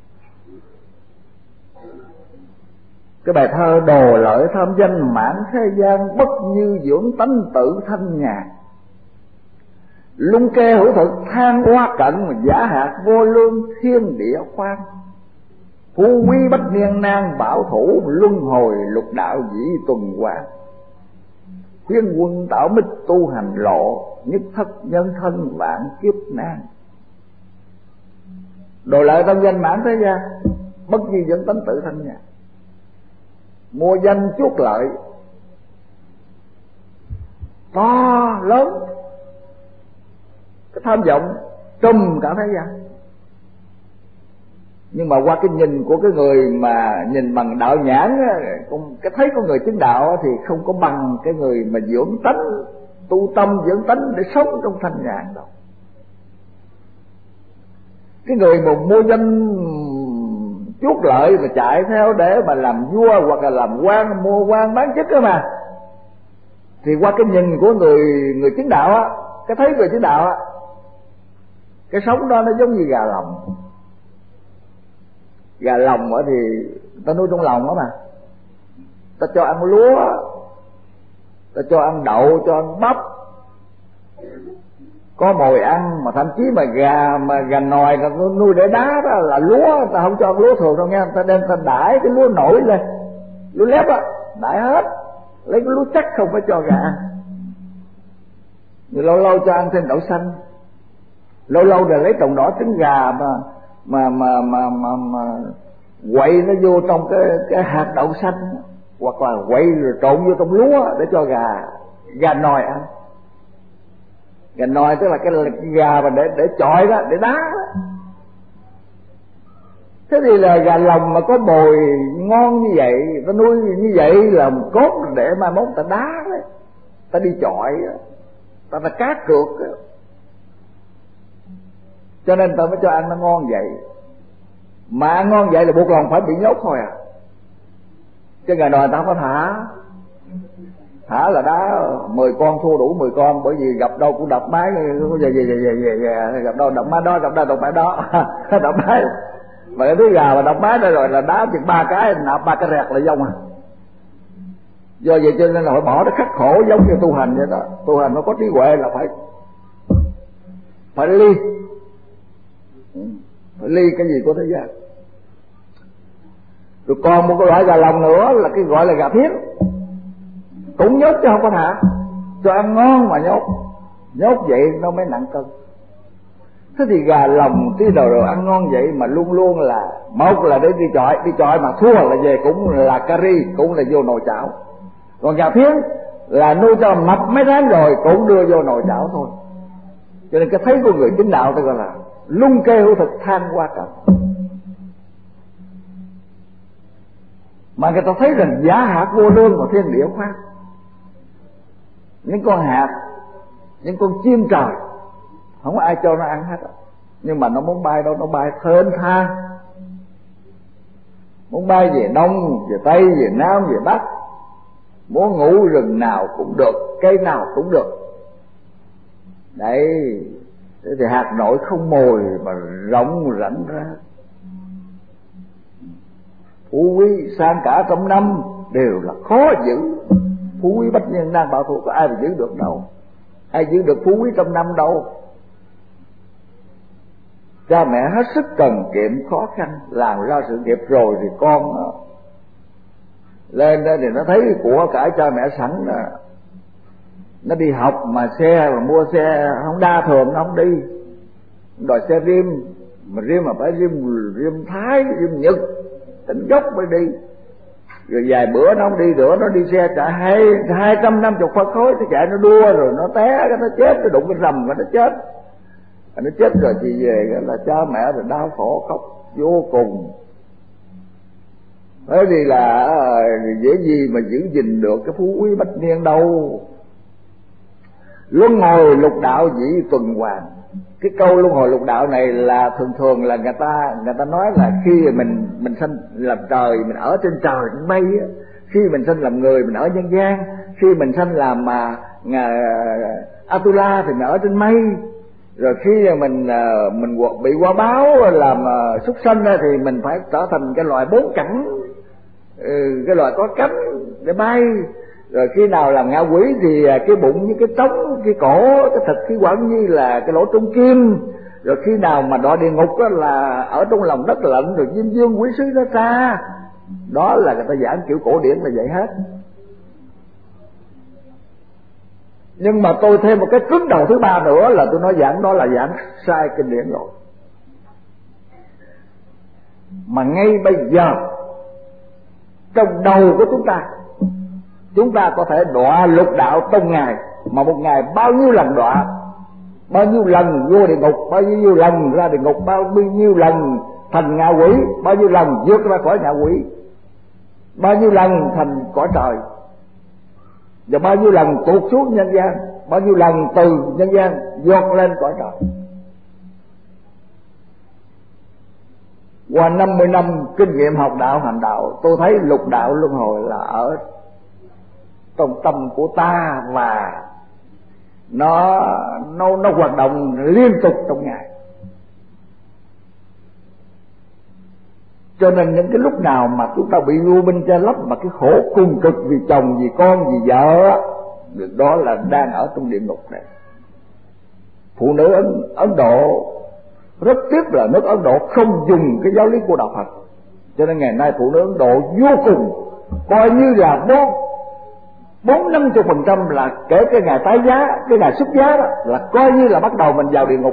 S1: Cái bài thơ đồ lợi tham danh mãn thế gian, bất như dưỡng tánh tự thanh nhàn. Lung kê hữu thực than hoa cận, mà giả hạt vô lương thiên địa khoan. Phú quý bách niên nan bảo thủ, luân hồi lục đạo dĩ tuần hoàn. Khuyên quân tạo mít tu hành lộ, nhất thất nhân thân vạn kiếp nan. Đồ lợi tâm danh mãn thế gian, bất như dưỡng tánh tự thanh nhàn. Mua danh chuốc lợi to lớn, cái tham vọng trùm cả thế gian. Nhưng mà qua cái nhìn của cái người mà nhìn bằng đạo nhãn, cái thấy của người chứng đạo thì không có bằng cái người mà dưỡng tánh, tu tâm dưỡng tánh để sống trong thanh nhàn đâu. Cái người mà mua danh chuốc lợi mà chạy theo để mà làm vua hoặc là làm quan, mua quan bán chức đó mà, thì qua cái nhìn của người người chứng đạo á, cái thấy người chứng đạo á, cái sống đó nó giống như gà lòng. Gà lòng ở thì ta nuôi trong lòng đó mà, ta cho ăn lúa, ta cho ăn đậu, cho ăn bắp, có mồi ăn. Mà thậm chí mà gà mà gà nòi là nuôi để đá đó là lúa, ta không cho ăn lúa thường đâu nha, ta đem ta đãi cái lúa nổi lên, lúa lép á, đãi hết, lấy cái lúa chắc không phải cho gà ăn. Rồi lâu lâu cho ăn thêm đậu xanh, lâu lâu rồi lấy trồng đỏ trứng gà mà mà mà mà mà, mà quậy nó vô trong cái cái hạt đậu xanh, hoặc là quậy rồi trộn vô trong lúa để cho gà gà nòi ăn. Gà nòi tức là cái, cái gà mà để để chọi đó, để đá đó. Thế thì là gà lồng mà có bồi ngon như vậy, ta nuôi như vậy là cốt để mai mốt ta đá đấy, ta đi chọi đó, ta ta cá cược đó. Cho nên ta mới cho ăn nó ngon vậy. Mà ăn ngon vậy là buộc lòng phải bị nhốt thôi à. Chứ gà nòi ta không có thả. Thả là đá mười con thua đủ mười con, bởi vì gặp đâu cũng đập máy, về về về về về gặp đâu đập máy đó, gặp đâu đập máy đó, đập máy. Mà cái đứa gà mà đập máy đó rồi là đá chừng ba cái, nạp ba cái rẹt là dông à. Do vậy cho nên là phải bỏ nó khắc khổ, giống như tu hành vậy đó. Tu hành nó có trí huệ là phải phải ly, phải ly cái gì của thế gian. Rồi còn một cái loại gà lồng nữa là cái gọi là gà thiến, cũng nhốt chứ không có thả, cho ăn ngon mà nhốt. Nhốt vậy nó mới nặng cân. Thế thì gà lồng tí đầu rồi ăn ngon vậy mà luôn luôn là một là để đi chọi, đi chọi mà thua là về cũng là cari, cũng là vô nồi chảo. Còn gà thiến là nuôi cho mập mấy tháng rồi cũng đưa vô nồi chảo thôi. Cho nên cái thấy của người chính đạo tôi gọi là lung kê hữu thực, than qua cầm. Mà người ta thấy rằng giá hạt vô lương mà thiên địa khoan. Những con hạt, những con chim trời, không có ai cho nó ăn hết. Nhưng mà nó muốn bay đâu, nó bay thơm tha. Muốn bay về Đông, về Tây, về Nam, về Bắc. Muốn ngủ rừng nào cũng được, cây nào cũng được. Đấy, thế thì hạt nội không mồi mà rộng rảnh ra. Phú quý sang cả trăm năm đều là khó giữ. Phú quý bách nhân nan bảo thủ, có ai mà giữ được đâu. Ai giữ được phú quý trăm năm đâu. Cha mẹ hết sức cần kiệm khó khăn, làm ra sự nghiệp rồi thì con lên đó thì nó thấy của cải cha mẹ sẵn đó. Nó đi học mà xe mà mua xe Honda thường nó không đi, đòi xe rim, mà rim mà phải rim rim Thái, rim Nhật, tỉnh gốc mới đi. Rồi vài bữa nó không đi nữa, nó đi xe chạy hai hai trăm năm chục phân khối, nó chạy nó đua rồi nó té, cái nó chết, nó đụng cái rầm và nó chết. Và nó chết rồi thì về là cha mẹ rồi đau khổ khóc vô cùng. Thế thì là dễ gì mà giữ gìn được cái phú quý bách niên đâu. Luân hồi lục đạo dĩ tuần hoàn. Cái câu luân hồi lục đạo này là thường thường là người ta người ta nói là khi mình mình sanh làm trời mình ở trên trời trên mây á, khi mình sanh làm người mình ở nhân gian, khi mình sanh làm mà uh, Atula thì mình ở trên mây, rồi khi mình uh, mình bị quả báo làm uh, súc sanh thì mình phải trở thành cái loài bốn cẳng, uh, cái loài có cánh để bay. Rồi khi nào làm ngạ quỷ thì cái bụng như cái trống, cái cổ, cái thịt, cái quẩn như là cái lỗ trung kim. Rồi khi nào mà đọa địa ngục đó là ở trong lòng đất lạnh, rồi diêm dương quỷ sứ nó ra. Đó là người ta giảng kiểu cổ điển là vậy hết. Nhưng mà tôi thêm một cái cứng đầu thứ ba nữa là tôi nói giảng đó là giảng sai kinh điển rồi. Mà ngay bây giờ trong đầu của chúng ta, chúng ta có thể đọa lục đạo trong ngày, mà một ngày bao nhiêu lần đọa, bao nhiêu lần vô địa ngục, bao nhiêu lần ra địa ngục, bao nhiêu lần thành ngạ quỷ, bao nhiêu lần vượt ra khỏi ngạ quỷ, bao nhiêu lần thành cõi trời, và bao nhiêu lần tụt xuống nhân gian, bao nhiêu lần từ nhân gian vọt lên cõi trời. Qua năm mươi năm kinh nghiệm học đạo hành đạo, tôi thấy lục đạo luân hồi là ở trong tâm của ta, và nó nó nó hoạt động liên tục trong ngày. Cho nên những cái lúc nào mà chúng ta bị u minh che lấp, mà cái khổ cùng cực vì chồng, vì con, vì vợ, đó là đang ở trong địa ngục này. Phụ nữ Ấn, Ấn Độ rất tiếc là nước Ấn Độ không dùng cái giáo lý của đạo Phật, cho nên ngày nay phụ nữ Ấn Độ vô cùng coi như là bốn bốn năm chục phần trăm là kể cái ngày tái giá, cái ngày xuất giá đó là coi như là bắt đầu mình vào địa ngục.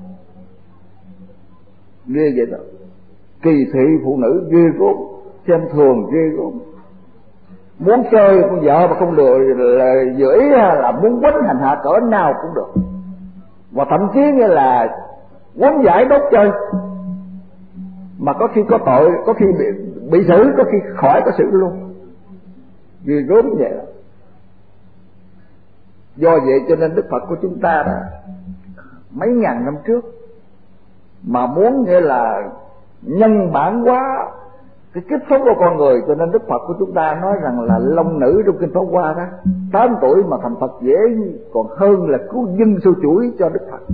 S1: Ghê vậy đó, kỳ thị phụ nữ ghê gớm, xem thường ghê gớm. muốn chơi con vợ mà không được là giữ ý là muốn quánh hành hạ cỡ nào cũng được, và thậm chí như là quấn giải đốt chơi, mà có khi có tội, có khi bị, bị xử, có khi khỏi có xử luôn, vì gớm vậy đó. Do vậy cho nên Đức Phật của chúng ta đã mấy ngàn năm trước mà muốn nghĩa là nhân bản hóa cái kiếp sống của con người, cho nên Đức Phật của chúng ta nói rằng là long nữ trong kinh Pháp Hoa đó, tám tuổi mà thành Phật dễ còn hơn là cứu dân sâu chuỗi cho Đức Phật.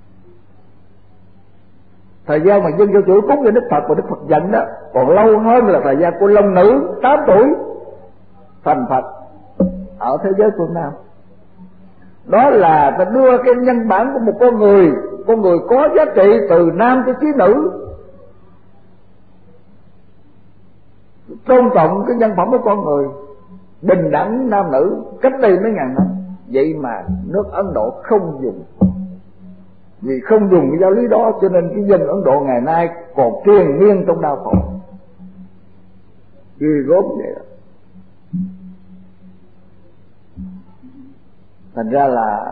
S1: Thời gian mà dân sâu chuỗi cúng cho Đức Phật và Đức Phật giận đó còn lâu hơn là thời gian của long nữ tám tuổi thành Phật ở thế giới phương Nam. Đó là ta đưa cái nhân bản của một con người, con người có giá trị từ nam cho chí nữ, tôn trọng cái nhân phẩm của con người, bình đẳng nam nữ cách đây mấy ngàn năm. Vậy mà nước Ấn Độ không dùng, vì không dùng cái giáo lý đó cho nên cái dân Ấn Độ ngày nay còn triền miên trong đau khổ, ghê gớm vậy đó. Thành ra là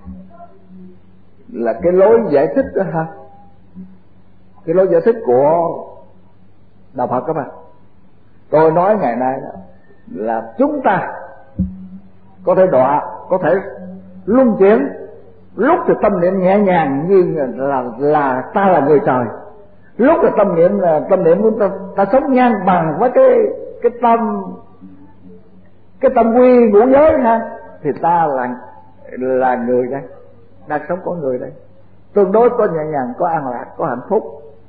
S1: là cái lối giải thích đó ha, cái lối giải thích của đạo Phật các bạn. Tôi nói ngày nay đó là chúng ta có thể đọa, có thể luân chuyển, lúc thì tâm niệm nhẹ nhàng như là là ta là người trời, lúc là tâm niệm là tâm niệm của ta, ta sống ngang bằng với cái cái tâm cái tâm quy ngũ giới ha, thì ta là là người đây, đang sống có người đây, tương đối có nhẹ nhàng, có an lạc, có hạnh phúc.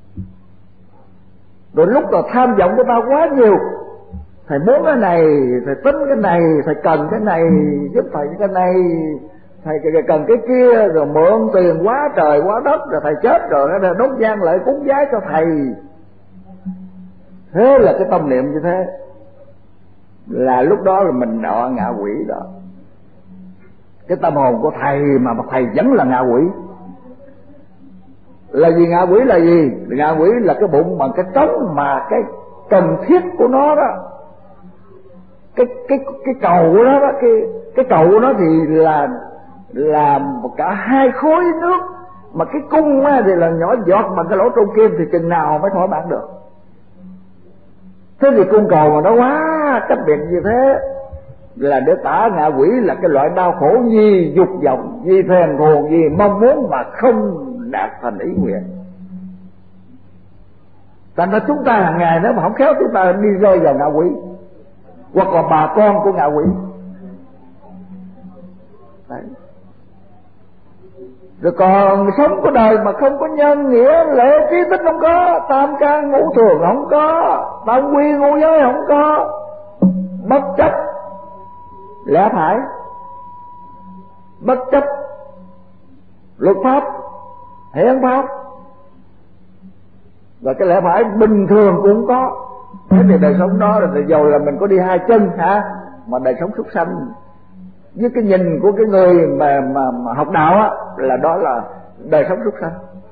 S1: Rồi lúc là tham vọng của ta quá nhiều, thầy muốn cái này, thầy tính cái này, thầy cần cái này giúp thầy cái này, thầy cần cái kia, rồi mượn tiền quá trời quá đất, rồi thầy chết rồi nó đốt nhang lại cúng vái cho thầy. Thế là cái tâm niệm như thế, là lúc đó là mình đọa ngạ quỷ đó. Cái tâm hồn của thầy mà, mà thầy vẫn là ngạ quỷ. Là gì ngạ quỷ là gì? Ngạ quỷ là cái bụng bằng cái trống mà cái cần thiết của nó đó, cái cái cái cầu của nó đó, cái cái cầu của nó thì là là cả hai khối nước, mà cái cung á thì là nhỏ giọt bằng cái lỗ trung kim, thì chừng nào mới thỏa mãn được. Thế thì cung cầu mà nó quá cách biệt như thế là để tả ngạ quỷ là cái loại đau khổ vì dục vọng, vì thèm thuồng, vì mong muốn mà không đạt thành ý nguyện. Thành ra chúng ta hàng ngày nếu mà không khéo chúng ta đi rơi vào ngạ quỷ, hoặc là bà con của ngạ quỷ. Đấy. Rồi còn sống có đời mà không có nhân nghĩa lễ trí tích không có, tam can ngũ thường không có, tam quy ngũ giới không có, bất chấp lẽ phải, bất chấp luật pháp, hiến pháp, và cái lẽ phải bình thường cũng có. Thế thì đời sống đó là dầu là mình có đi hai chân hả, mà đời sống súc sanh với cái nhìn của cái người mà mà, mà học đạo á, là đó là đời sống súc sanh.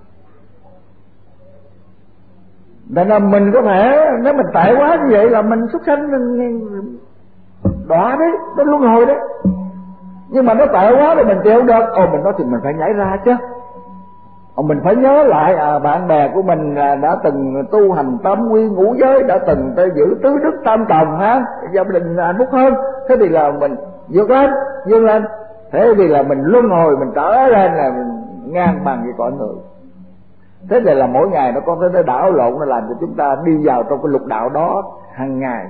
S1: Nên là mình có thể nếu mình tệ quá như vậy là mình súc sanh, mình đọa đấy, nó luân hồi đấy. Nhưng mà nó tệ quá thì mình chịu được, ồ mình nói thì mình phải nhảy ra chứ. Ồ mình phải nhớ lại à, bạn bè của mình đã từng tu hành tam quy ngũ giới, đã từng tới giữ tứ đức tam tòng ha, gia đình hạnh phúc hơn. Thế thì là mình vượt lên, vươn lên. Thế thì là mình luân hồi, mình trở lên là mình ngang bằng với cõi người. Thế thì là mỗi ngày nó có cái đảo lộn, nó làm cho chúng ta đi vào trong cái lục đạo đó hàng ngày.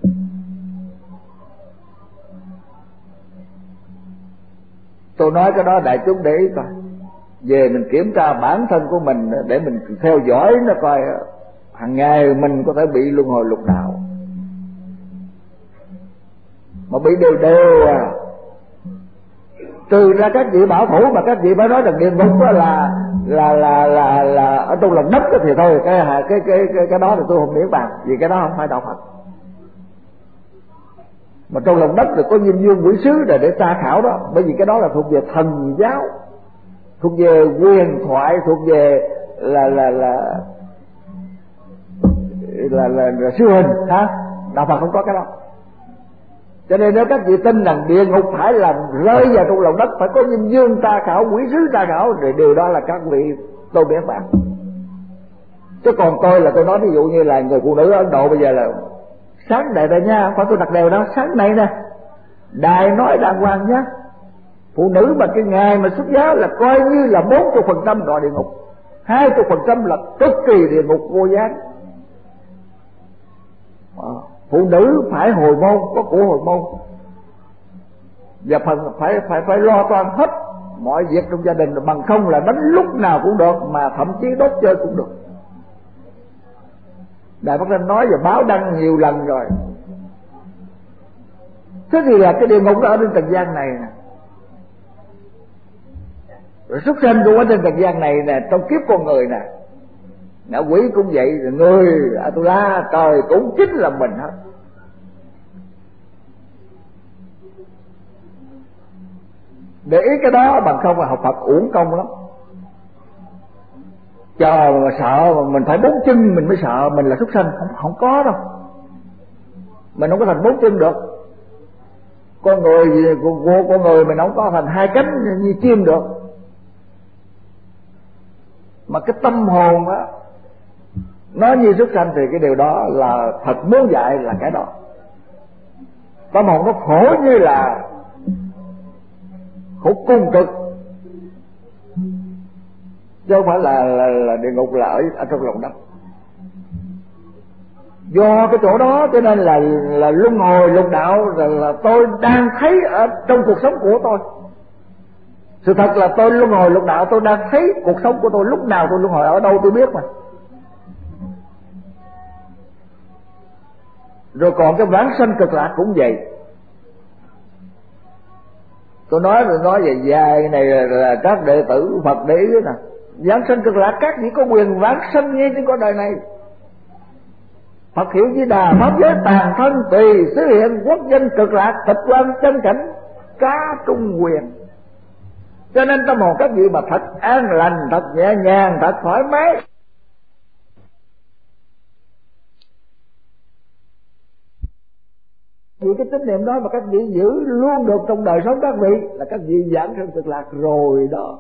S1: Tôi nói cái đó đại chúng để ý coi, về mình kiểm tra bản thân của mình để mình theo dõi nó coi hàng ngày mình có thể bị luân hồi lục đạo, mà bị đều đều à. Trừ ra các vị bảo thủ mà các vị phải nói rằng địa ngục là là là là là ở trong lòng đất thì thôi, cái cái cái cái cái đó thì tôi không miễn bàn, vì cái đó không phải đạo Phật. Mà trong lòng đất thì có Diêm Vương quỷ sứ để để tra khảo đó, bởi vì cái đó là thuộc về thần giáo, thuộc về quyền thoại, thuộc về là là là là là, là, là siêu hình ha. Đạo Phật không có cái đó. Cho nên nếu các vị tin rằng địa ngục phải là rơi vào trong lòng đất, phải có nhân dương tra khảo, quỷ sứ tra khảo, thì điều đó là các vị tôi biết bạn. Chứ còn tôi là tôi nói ví dụ như là người phụ nữ ở Ấn Độ bây giờ là sáng đại đây nha, phải tôi đặt đều đó, sáng nay nè đài nói đàng hoàng nhá, phụ nữ mà cái ngày mà xuất giá là coi như là bốn mươi phần trăm đọa địa ngục, hai mươi phần trăm là cực kỳ địa ngục vô gián. Phụ nữ phải hồi môn, có của hồi môn, và phần phải phải phải lo toan hết mọi việc trong gia đình, bằng không là đánh lúc nào cũng được, mà thậm chí đốt chơi cũng được. Đài Phát Thanh nói và báo đăng nhiều lần rồi. Thế thì là cái địa ngục đó ở trên trần gian này nè, rồi súc sanh cũng ở trên trần gian này nè, trong kiếp con người nè, ngạ quỷ cũng vậy, rồi người Atula trời cũng chính là mình hết. Để ý cái đó, bằng không là học Phật uổng công lắm. Chờ mà sợ mà mình phải bốn chân mình mới sợ mình là súc sanh, không không có đâu. Mình không có thành bốn chân được. Con người của con người mình không có thành hai cánh như chim được. Mà cái tâm hồn á nó như súc sanh thì cái điều đó là thật muốn dạy là cái đó. Tâm hồn nó khổ như là khổ cung cực, chứ không phải là, là, là địa ngục là ở, ở trong lòng đất. Do cái chỗ đó cho nên là là luân hồi lục đạo là, là tôi đang thấy ở trong cuộc sống của tôi. Sự thật là tôi luân hồi lục đạo, tôi đang thấy cuộc sống của tôi, lúc nào tôi luân hồi ở đâu tôi biết mà. Rồi còn cái vãng sanh cực lạc cũng vậy. Tôi nói rồi nói về dài này là, là các đệ tử Phật để ý nè, vãng sanh cực lạc các vị có quyền vãng sanh ngay trên con đời này. Phật hiệu Di Đà pháp giới tàn thân tùy xứ hiện, quốc danh cực lạc tịch quan chân cảnh cá trung quyền. Cho nên tâm hồn các vị mà thật an lành, thật nhẹ nhàng, thật thoải mái, vì cái tín niệm đó mà các vị giữ luôn được trong đời sống các vị là các vị vãng sanh cực lạc rồi đó.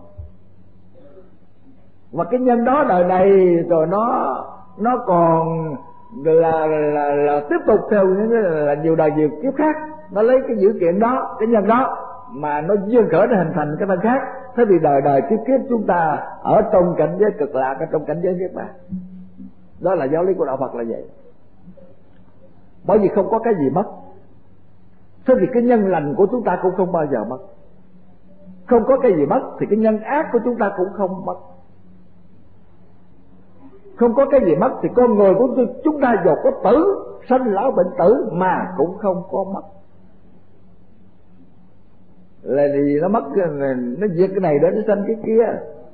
S1: Và cái nhân đó đời này rồi nó nó còn là là, là tiếp tục theo những cái là nhiều đời nhiều kiếp khác, nó lấy cái dữ kiện đó, cái nhân đó mà nó duyên khởi để hình thành cái thân khác. Thế thì đời đời kiếp kiếp chúng ta ở trong cảnh giới cực lạc, ở trong cảnh giới niết bàn. Đó là giáo lý của đạo Phật là vậy. Bởi vì không có cái gì mất. Thế thì cái nhân lành của chúng ta cũng không bao giờ mất. Không có cái gì mất thì cái nhân ác của chúng ta cũng không mất. Không có cái gì mất thì con người của chúng ta dù có tử, sanh lão bệnh tử mà cũng không có mất. Là vì nó mất, nó diệt cái này để nó sanh cái kia.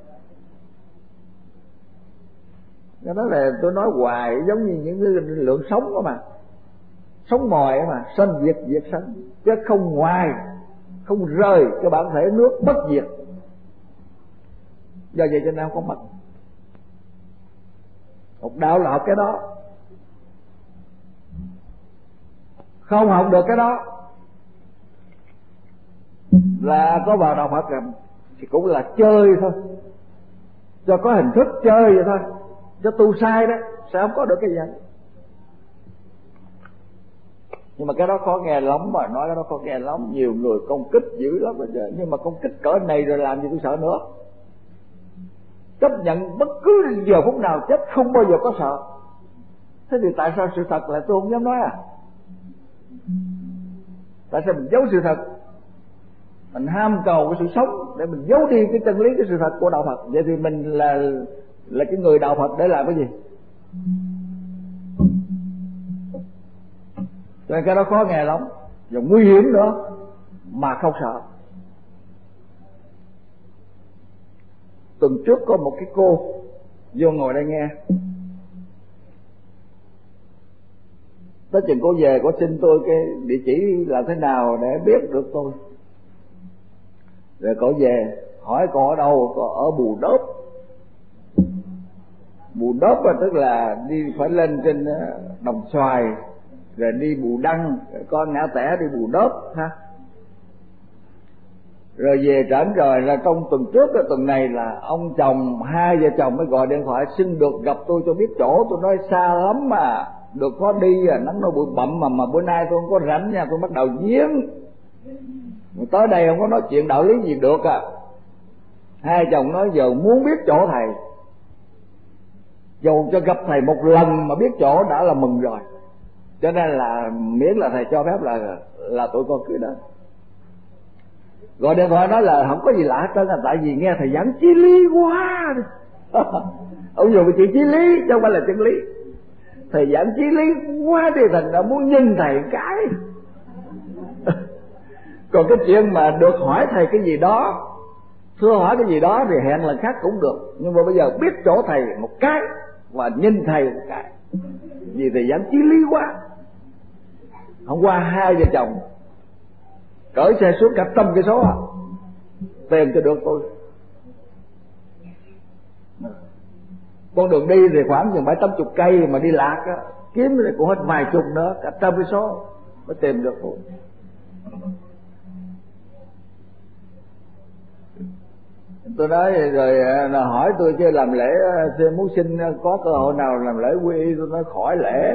S1: Đó là tôi nói hoài giống như những cái lượng sống đó mà. Sống mòi mà, sanh diệt diệt sanh, chứ không ngoài, không rời cái bản thể nước bất diệt. Do vậy cho nên không có mất. Học đạo là học cái đó. Không học được cái đó là có vào đạo Phật rồi thì cũng là chơi thôi, cho có hình thức chơi vậy thôi, cho tu sai đó sẽ không có được cái gì. Nhưng mà cái đó khó nghe lắm, mà nói cái đó khó nghe lắm, nhiều người công kích dữ lắm bây giờ. Nhưng mà công kích cỡ này rồi làm gì tôi sợ nữa. Chấp nhận bất cứ giờ phút nào chết, không bao giờ có sợ. Thế thì tại sao sự thật lại tôi không dám nói à? Tại sao mình giấu sự thật? Mình ham cầu cái sự sống để mình giấu đi cái chân lý, cái sự thật của đạo Phật. Vậy thì mình là là cái người đạo Phật để làm cái gì? Cho nên cái đó khó nghe lắm và nguy hiểm nữa mà không sợ. Tuần trước có một cái cô vô ngồi đây nghe, tới chừng cô về cô xin tôi cái địa chỉ làm thế nào để biết được tôi. Rồi cô về hỏi cô ở đâu, cô ở Bù Đốp. Bù Đốp là tức là đi phải lên trên Đồng Xoài rồi đi Bù Đăng, con ngã tẻ đi Bù Đốp ha. Rồi về trển rồi là trong tuần trước cái tuần này là ông chồng, hai vợ chồng mới gọi điện thoại xin được gặp tôi cho biết chỗ. Tôi nói xa lắm mà, được có đi à, nắng nó bụi bặm mà mà bữa nay tôi không có rảnh nha, tôi bắt đầu giếng. Tới đây không có nói chuyện đạo lý gì được à. Hai chồng nói giờ muốn biết chỗ thầy, dù cho gặp thầy một lần mà biết chỗ đã là mừng rồi. Cho nên là miễn là thầy cho phép là là tụi con cứ đến. Gọi điện thoại nói là không có gì lạ hết trơn, là tại vì nghe thầy giảng chí lý quá. Ông dùng cái chữ chí lý chứ không phải là chân lý. Thầy giảng chí lý quá thì thành đã muốn nhìn thầy cái. Còn cái chuyện mà được hỏi thầy cái gì đó, thưa hỏi cái gì đó thì hẹn lần khác cũng được. Nhưng mà bây giờ biết chỗ thầy một cái và nhìn thầy một cái, vì thầy giảng chí lý quá. Hôm qua hai vợ chồng cởi xe xuống cả trăm cây số à, tìm cho được tôi. Con đường đi thì khoảng chừng bảy tám chục cây mà đi lạc á, kiếm thì cũng hết vài chục nữa, cả trăm cây số mới tìm được tôi. Tôi nói rồi là hỏi tôi chứ làm lễ muốn xin có cơ hội nào làm lễ quy y, tôi nói khỏi lễ.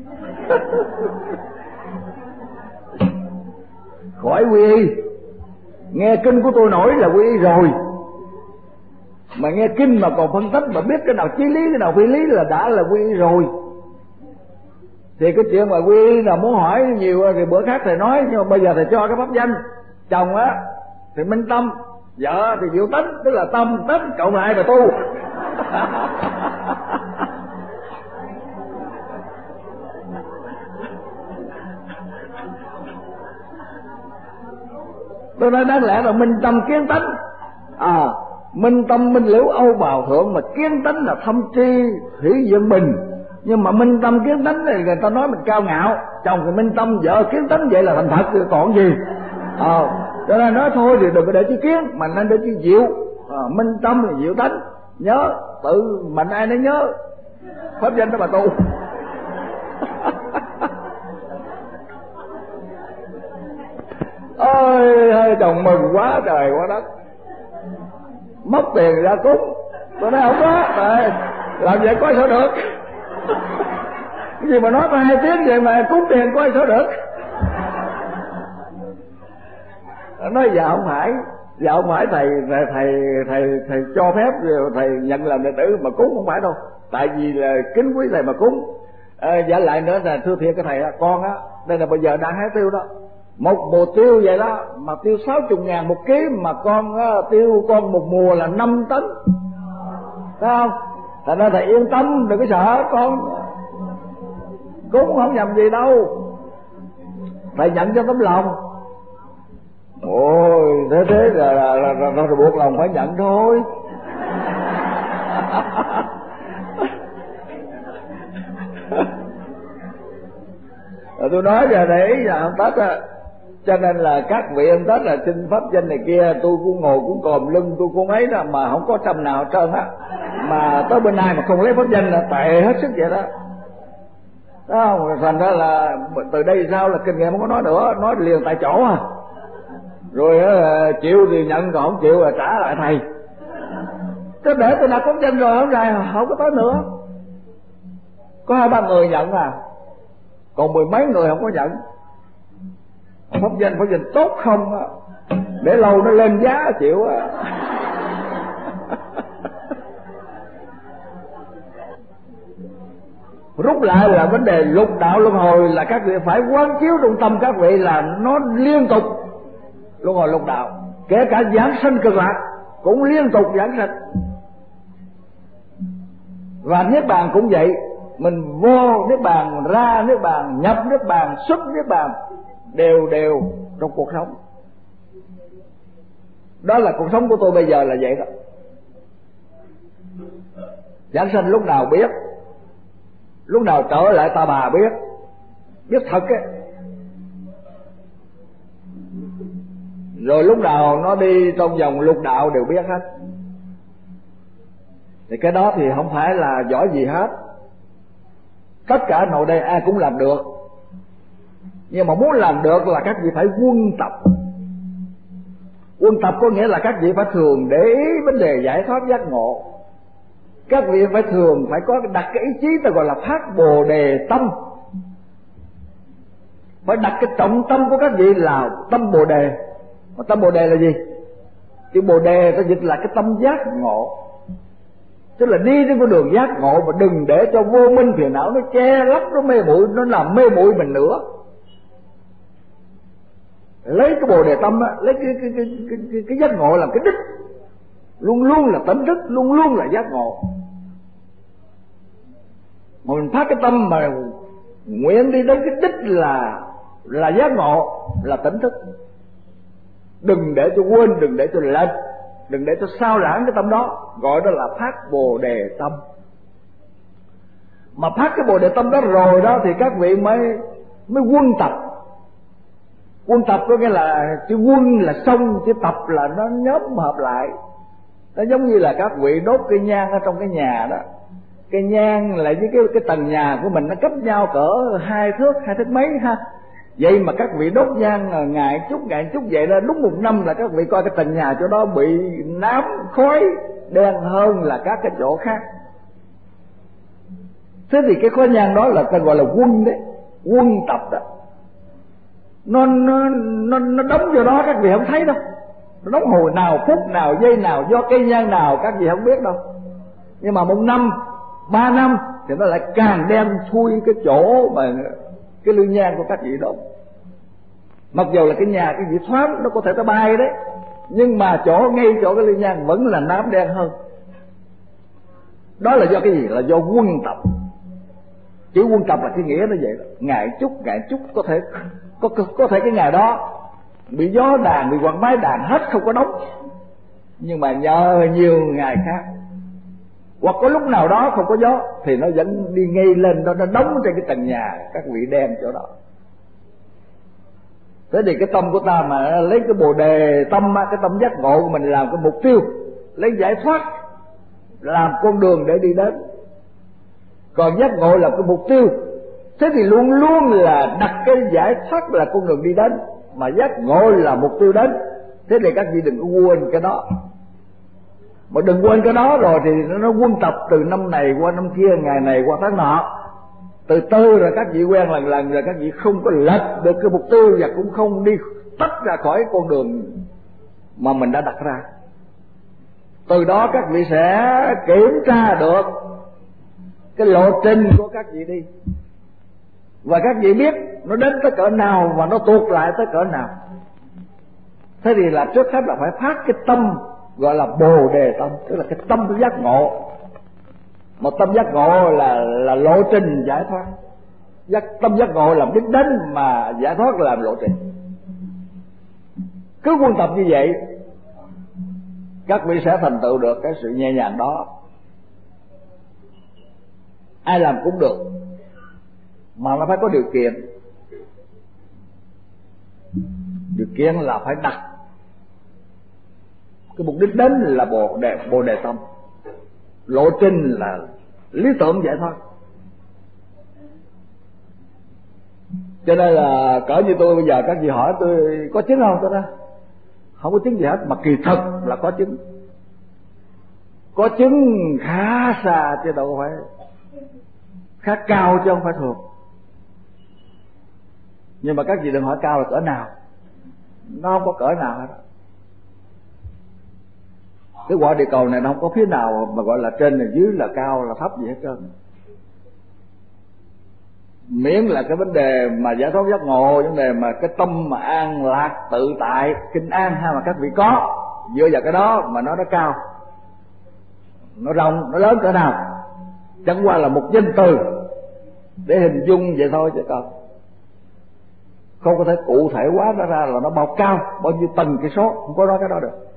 S1: Khỏi quy y, nghe kinh của tôi nổi là quy y rồi, mà nghe kinh mà còn phân tích mà biết cái nào chí lý cái nào phi lý là đã là quy y rồi. Thì cái chuyện mà quy y là muốn hỏi nhiều thì bữa khác thầy nói, nhưng mà bây giờ thầy cho cái pháp danh. Chồng á thì minh tâm, vợ thì diệu tính, tức là tâm tính cộng lại và tu. Tôi nói đáng lẽ là minh tâm kiến tánh, à minh tâm minh liễu âu bào thượng, mà kiến tánh là thâm tri thủy dưỡng bình. Nhưng mà minh tâm kiến tánh thì người ta nói mình cao ngạo, chồng thì minh tâm vợ kiến tánh vậy là thành thật thì còn gì. Ờ à, cho nên nói thôi thì đừng có để chữ kiến mà nên để chữ diệu. À, minh tâm là diệu tánh, nhớ tự mạnh ai nó nhớ pháp danh đó mà tu. Ôi hai chồng mừng quá trời quá đất, móc tiền ra cúng. Tôi nói không có, à, làm vậy có sao được. Cái gì mà nói có hai tiếng vậy mà cúng tiền có sao được. Nói dạ không phải, dạ không phải thầy thầy thầy thầy, thầy cho phép thầy nhận làm đệ tử mà cúng không phải đâu, tại vì là kính quý thầy mà cúng. À, dạ lại nữa là thưa thiệt cái thầy á, con á đây là bây giờ đang hái tiêu đó, một mùa tiêu vậy đó mà tiêu sáu chục ngàn một ký, mà con á, tiêu con một mùa là năm tấn, thấy không? Thành ra thầy yên tâm, đừng có sợ, con cúng không nhầm gì đâu, thầy nhận cho tấm lòng. Ôi thế thế là, là, là, là, là, là buộc lòng phải nhận thôi. Rồi tôi nói giờ để ý là ông Tết á, cho nên là các vị ông Tết là xin pháp danh này kia, tôi cũng ngồi cũng còm lưng, tôi cũng ấy đó mà không có trăm nào hết trơn á. Mà tới bên nay mà không lấy pháp danh là tệ hết sức vậy đó. Đó không? Thành ra là từ đây sao là kinh nghiệm không có nói nữa, nói liền tại chỗ à. Rồi uh, chịu thì nhận, còn không chịu là trả lại thầy. Thế để tôi đặt pháp danh rồi không ra, không có tới nữa. Có hai ba người nhận à, còn mười mấy người không có nhận. Pháp danh pháp danh tốt không á, để lâu nó lên giá chịu á. Rút lại là vấn đề lục đạo luân hồi, là các vị phải quán chiếu trong tâm các vị là nó liên tục luân hồi lục đạo, kể cả giảng sanh cực lạc cũng liên tục giảng sanh. Và niết bàn cũng vậy, mình vô niết bàn, ra niết bàn, nhập niết bàn, xuất niết bàn, đều đều trong cuộc sống. Đó là cuộc sống của tôi bây giờ là vậy đó. Giảng sanh lúc nào biết, lúc nào trở lại ta bà biết, biết thật ấy. Rồi lúc nào nó đi trong vòng lục đạo đều biết hết. Thì cái đó thì không phải là giỏi gì hết, tất cả ngồi đây ai cũng làm được. Nhưng mà muốn làm được là các vị phải quân tập. Quân tập có nghĩa là các vị phải thường để ý vấn đề giải thoát giác ngộ. Các vị phải thường phải có đặt cái ý chí ta gọi là phát bồ đề tâm. Phải đặt cái trọng tâm của các vị là tâm bồ đề. Mà tâm bồ đề là gì? Cái bồ đề ta dịch là cái tâm giác ngộ. Tức là đi trên con đường giác ngộ, mà đừng để cho vô minh phiền não nó che lấp, nó mê muội, nó làm mê muội mình nữa. Lấy cái bồ đề tâm á, lấy cái cái, cái cái cái cái giác ngộ làm cái đích, luôn luôn là tỉnh thức, luôn luôn là giác ngộ. Mà mình phát cái tâm mà nguyện đi đến cái đích là là giác ngộ, là tỉnh thức. Đừng để cho quên, đừng để cho lệch, đừng để cho sao lãng cái tâm đó, gọi đó là phát bồ đề tâm. Mà phát cái bồ đề tâm đó rồi đó thì các vị mới mới quân tập. Quân tập có nghĩa là chữ quân là xong, chữ tập là nó nhóm hợp lại. Nó giống như là các vị đốt cây nhang ở trong cái nhà đó. Cây nhang lại với cái cái tầng nhà của mình nó cách nhau cỡ hai thước, hai thước mấy ha. Vậy mà các vị đốt nhang ngày chút ngày chút vậy là đúng một năm là các vị coi cái tầng nhà chỗ đó bị nám khói đen hơn là các cái chỗ khác. Thế thì cái khói nhang đó là ta gọi là quân đấy, quân tập đó. Nó nó nó nó đóng vô đó các vị không thấy đâu. Nó đóng hồi nào, phút nào, giây nào, do cây nhang nào các vị không biết đâu. Nhưng mà một năm, ba năm thì nó lại càng đen thui cái chỗ mà cái lư nhang của các vị đó. Mặc dù là cái nhà cái vị thoáng, nó có thể nó bay đấy, nhưng mà chỗ ngay chỗ cái lư nhang vẫn là nám đen hơn. Đó là do cái gì? Là do quân tập. Chữ quân tập là cái nghĩa nó vậy đó. Ngày chút, ngày chút có thể có có thể cái ngày đó bị gió đàn, bị quạt máy đàn hết không có đóng, nhưng mà nhờ nhiều ngày khác, hoặc có lúc nào đó không có gió thì nó vẫn đi ngay lên đó, nó đóng trên cái tầng nhà các vị đem chỗ đó. Thế thì cái tâm của ta mà lấy cái bồ đề tâm, cái tâm giác ngộ của mình làm cái mục tiêu, lấy giải thoát làm con đường để đi đến, còn giác ngộ là cái mục tiêu. Thế thì luôn luôn là đặt cái giải thoát là con đường đi đến, mà giác ngộ là mục tiêu đến. Thế thì các vị đừng có quên cái đó. Mà đừng quên cái đó rồi thì nó quân tập từ năm này qua năm kia, ngày này qua tháng nọ. Từ từ rồi các vị quen lần lần rồi các vị không có lệch được cái mục tiêu, và cũng không đi tách ra khỏi con đường mà mình đã đặt ra. Từ đó các vị sẽ kiểm tra được cái lộ trình của các vị đi, và các vị biết nó đến tới cỡ nào và nó tuột lại tới cỡ nào. Thế thì là trước hết là phải phát cái tâm gọi là bồ đề tâm, tức là cái tâm giác ngộ. Một tâm giác ngộ là là lộ trình giải thoát. Giác tâm giác ngộ làm đích đến, mà giải thoát làm lộ trình. Cứ quân tập như vậy, các vị sẽ thành tựu được cái sự nhẹ nhàng đó. Ai làm cũng được, mà nó phải có điều kiện. Điều kiện là phải đặt cái mục đích đến là bồ đề, bồ đề tâm, lộ trình là lý tưởng giải thoát. Cho nên là cỡ như tôi bây giờ các vị hỏi tôi có chứng không, tôi nói không có chứng gì hết, mà kỳ thực là có chứng. Có chứng khá xa chứ đâu phải khá cao, chứ không phải thường. Nhưng mà các vị đừng hỏi cao là cỡ nào, nó không có cỡ nào hết. Cái quả địa cầu này nó không có phía nào mà gọi là trên là dưới, là cao là thấp gì hết trơn. Miễn là cái vấn đề mà giải thoát giác ngộ, vấn đề mà cái tâm mà an lạc tự tại kinh an ha, mà các vị có dựa vào cái đó mà nó nó cao, nó rộng, nó lớn cỡ nào, chẳng qua là một danh từ để hình dung vậy thôi, chứ còn không có thể cụ thể hóa nó ra là nó bao cao bao nhiêu tầng cái số, không có nói cái đó được.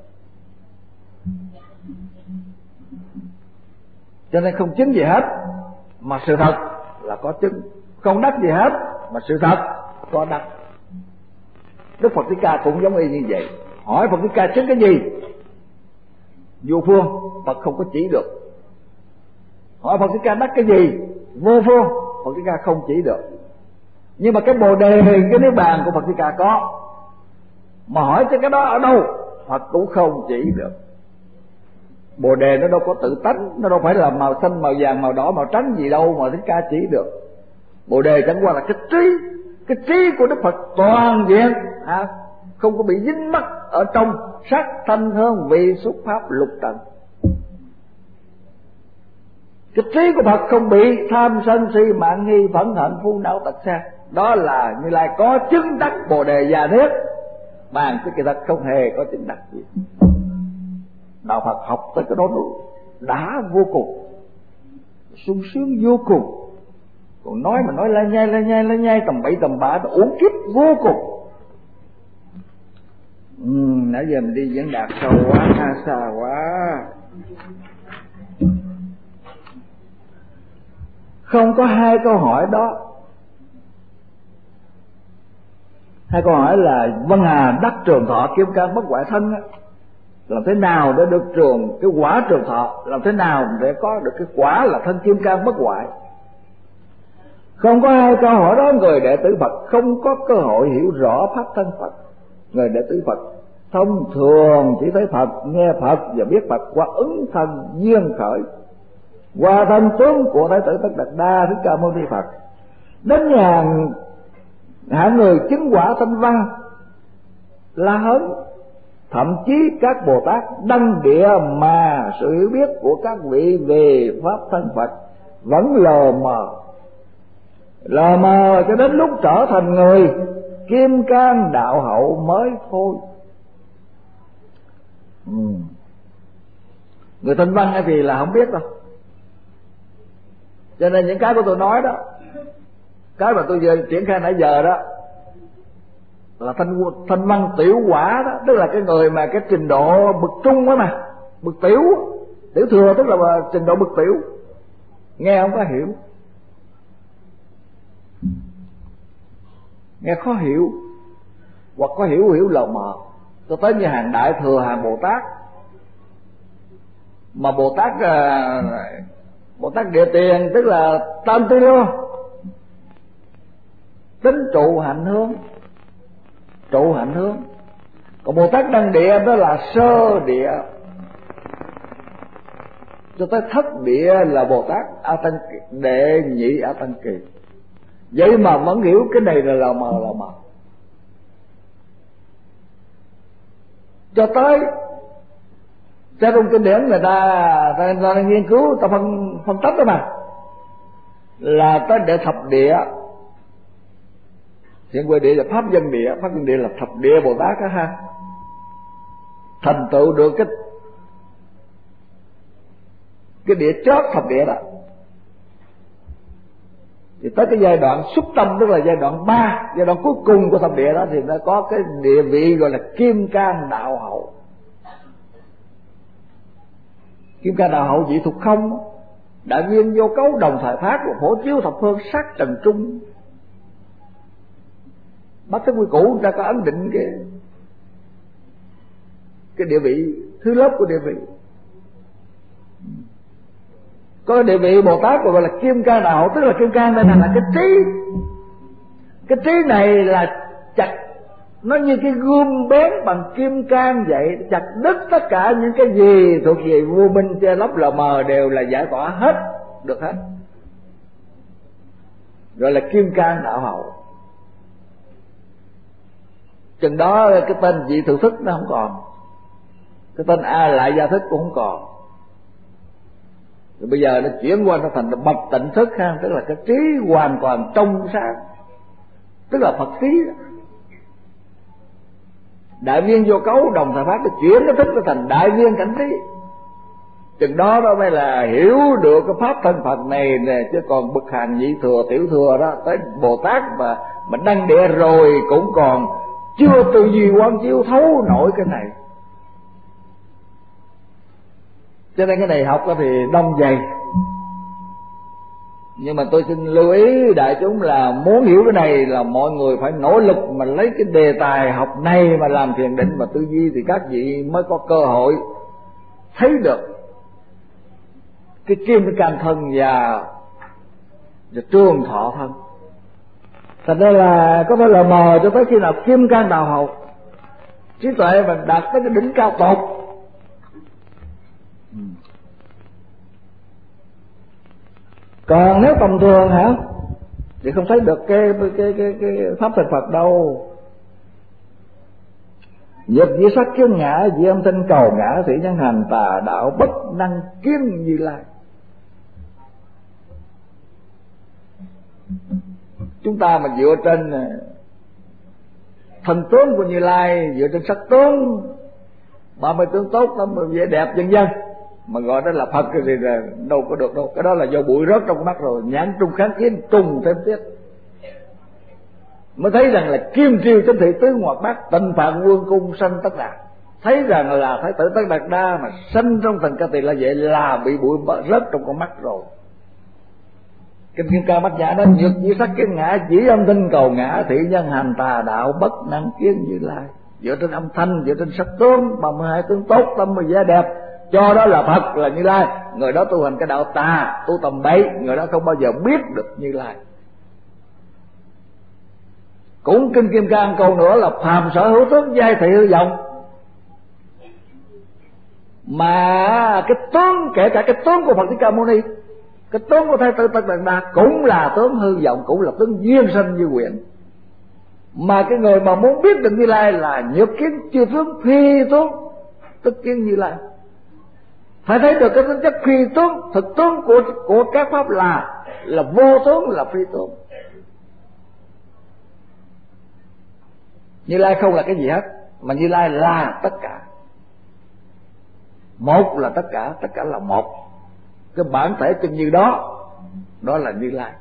S1: Cho nên không chứng gì hết mà sự thật là có chứng, không đắc gì hết mà sự thật có đắc. Đức Phật Thích Ca cũng giống y như vậy. Hỏi Phật Thích Ca chứng cái gì? Vô phương, Phật không có chỉ được. Hỏi Phật Thích Ca đắc cái gì? Vô phương, Phật Thích Ca không chỉ được. Nhưng mà cái bồ đề, cái niết bàn của Phật Di Đà có. Mà hỏi cho cái đó ở đâu, Phật cũng không chỉ được. Bồ đề nó đâu có tự tánh, nó đâu phải là màu xanh, màu vàng, màu đỏ, màu trắng gì đâu mà Thích Ca chỉ được. Bồ đề chẳng qua là cái trí, cái trí của Đức Phật toàn diện, à, không có bị dính mắc ở trong sắc thanh hương vị xúc pháp lục trần. Cái trí của Phật không bị tham sân si mạng nghi phẫn hận phu não tật xa. Đó là Như Lai có chứng đắc bồ đề già niết bàn, chứ kỳ thật không hề có chứng đắc gì. Đạo Phật học tới cái đó đã vô cùng, sung sướng vô cùng. Còn nói mà nói la nhai la nhai la nhai tầm bậy tầm bạ, uổng kiếp vô cùng. Ừ, nãy giờ mình đi diễn đạt sâu quá, xa xa quá. Không có hai câu hỏi đó. Hai câu hỏi là Vân Hà đắc trường thọ kim cang bất hoại thân á, làm thế nào để được trường cái quả trường thọ, làm thế nào để có được cái quả là thân kim cang bất hoại. Không có hai câu hỏi đó, người đệ tử Phật không có cơ hội hiểu rõ pháp thân Phật. Người đệ tử Phật thông thường chỉ thấy Phật, nghe Phật và biết Phật qua ứng thân duyên khởi, qua thân tướng của Thái tử Tất Đạt Đa Thích Ca Mâu Ni Phật. Đến nhà hạng người chứng quả thanh văn La Hấn, thậm chí các Bồ Tát đăng địa mà sự hiểu biết của các vị về pháp thân Phật vẫn lờ mờ, lờ mờ cho đến lúc trở thành người kim cang đạo hậu mới thôi. Ừ. Người thanh văn thì là không biết đâu. Cho nên những cái của tôi nói đó, cái mà tôi vừa triển khai nãy giờ đó, là thanh thanh văn tiểu quả đó, tức là cái người mà cái trình độ bậc trung đó mà, bậc tiểu, tiểu thừa tức là trình độ bậc tiểu, nghe không có hiểu, nghe khó hiểu, hoặc có hiểu hiểu lờ mờ, cho tới như hàng đại thừa, hàng Bồ Tát. Mà Bồ Tát Bồ Tát địa tiền tức là tam tư luôn, tính trụ hạnh hướng, trụ hạnh hướng. Còn Bồ Tát đăng địa đó là sơ địa, cho tới thất địa là Bồ Tát A Tăng đệ nhị A Tăng kỳ. Vậy mà vẫn hiểu cái này là lờ mờ lờ mờ. Cho tới cho trong kinh điển người ta, người ta, ta nghiên cứu, ta phân phân tích đó mà, là tới đệ thập địa. Hiện quê địa là pháp dân địa, pháp dân địa là thập địa Bồ Tát đó ha, thành tựu được cái cái địa chót thập địa đó. Thì tới cái giai đoạn xúc tâm, tức là giai đoạn ba, giai đoạn cuối cùng của thập địa đó, thì nó có cái địa vị gọi là kim cang đạo hậu. Kim cang đạo hậu vị thuộc không, đại viên vô cấu đồng thời phát của phổ chiếu thập phương sắc trần trung. Bác Thức Quy Củ người ta có ấn định cái cái địa vị thứ lớp của địa vị. Có địa vị Bồ Tát gọi là kim cang đạo hậu, tức là kim cang đây là, là cái trí. Cái trí này là chặt, nó như cái gươm bén bằng kim cang vậy, chặt đứt tất cả những cái gì thuộc về vô minh che lấp lờ mờ đều là giải tỏa hết, được hết. Gọi là kim cang đạo hậu. Chừng đó cái tên vị thượng thức nó không còn, cái tên A Lại Gia Thức cũng không còn. Rồi bây giờ nó chuyển qua nó thành là bậc tịnh thức ha, tức là cái trí hoàn toàn trong sáng, tức là Phật trí. Đại viên vô cấu đồng thời phát, nó chuyển cái thức nó thành đại viên cảnh trí. Chừng đó đó mới là hiểu được cái pháp thân Phật này nè, chứ còn bậc hàng nhị thừa tiểu thừa đó, tới Bồ Tát mà mà đăng địa rồi cũng còn chưa tư duy quán chiếu thấu nổi cái này. Cho nên cái này học thì đông dày. Nhưng mà tôi xin lưu ý đại chúng là muốn hiểu cái này là mọi người phải nỗ lực mà lấy cái đề tài học này mà làm thiền định và tư duy, thì các vị mới có cơ hội thấy được cái kim cang thân và, và trường thọ thân. Thành ra là có thể là mờ cho tới khi nào kim cang đào hậu, trí tuệ mình đạt tới cái đỉnh cao tột. Còn nếu tầm thường hả thì không thấy được cái cái cái cái pháp thành Phật đâu. Việc dĩ sắc kiến ngã, dĩ âm thanh cầu ngã, thị nhân hành tà đạo, bất năng kiến Như Lai. Chúng ta mà dựa trên thần tướng của Như Lai, dựa trên sắc tướng ba mươi tướng tốt lắm, vẻ đẹp vân vân, mà gọi đó là Phật thì đâu có được đâu. Cái đó là do bụi rớt trong mắt rồi, nhãn trung kháng kiến trùng thêm tiết, mới thấy rằng là kim triều chánh thị tứ ngoại bát, tịnh phạn vương cung sanh tất đạt. Thấy rằng là Thái tử Tất Đạt Đa mà sanh trong thần ca tỳ là vậy, là bị bụi rớt trong con mắt rồi. Kinh Kim Cang Bát Nhã nói: nhược dĩ sắc kiến ngã, chỉ âm thanh cầu ngã, thị nhân hành tà đạo, bất năng kiến Như Lai. Dựa trên âm thanh, dựa trên sắc tướng, ba mươi hai tướng tốt, tâm mươi vẻ đẹp, cho đó là Phật, là Như Lai. Người đó tu hành cái đạo tà, tu tầm bậy, người đó không bao giờ biết được Như Lai. Cũng Kinh Kim Cang câu nữa là: phàm sở hữu tướng, giai thị hư vọng. Mà cái tướng, kể cả cái tướng của Phật Thích Ca Mâu Ni, cái tướng của Thái tử Tất Đạt Đa cũng là tướng hư vọng, cũng là tướng duyên sanh như nguyện. Mà cái người mà muốn biết được Như Lai là nhược kiến chư tướng phi tướng, tức kiến Như Lai. Phải thấy được cái tính chất phi tướng, thực tướng của của các pháp là là vô tướng, là phi tướng. Như Lai không là cái gì hết, mà Như Lai là tất cả. Một là tất cả, tất cả là một. Cái bản thể chân như đó, đó là Như Lai.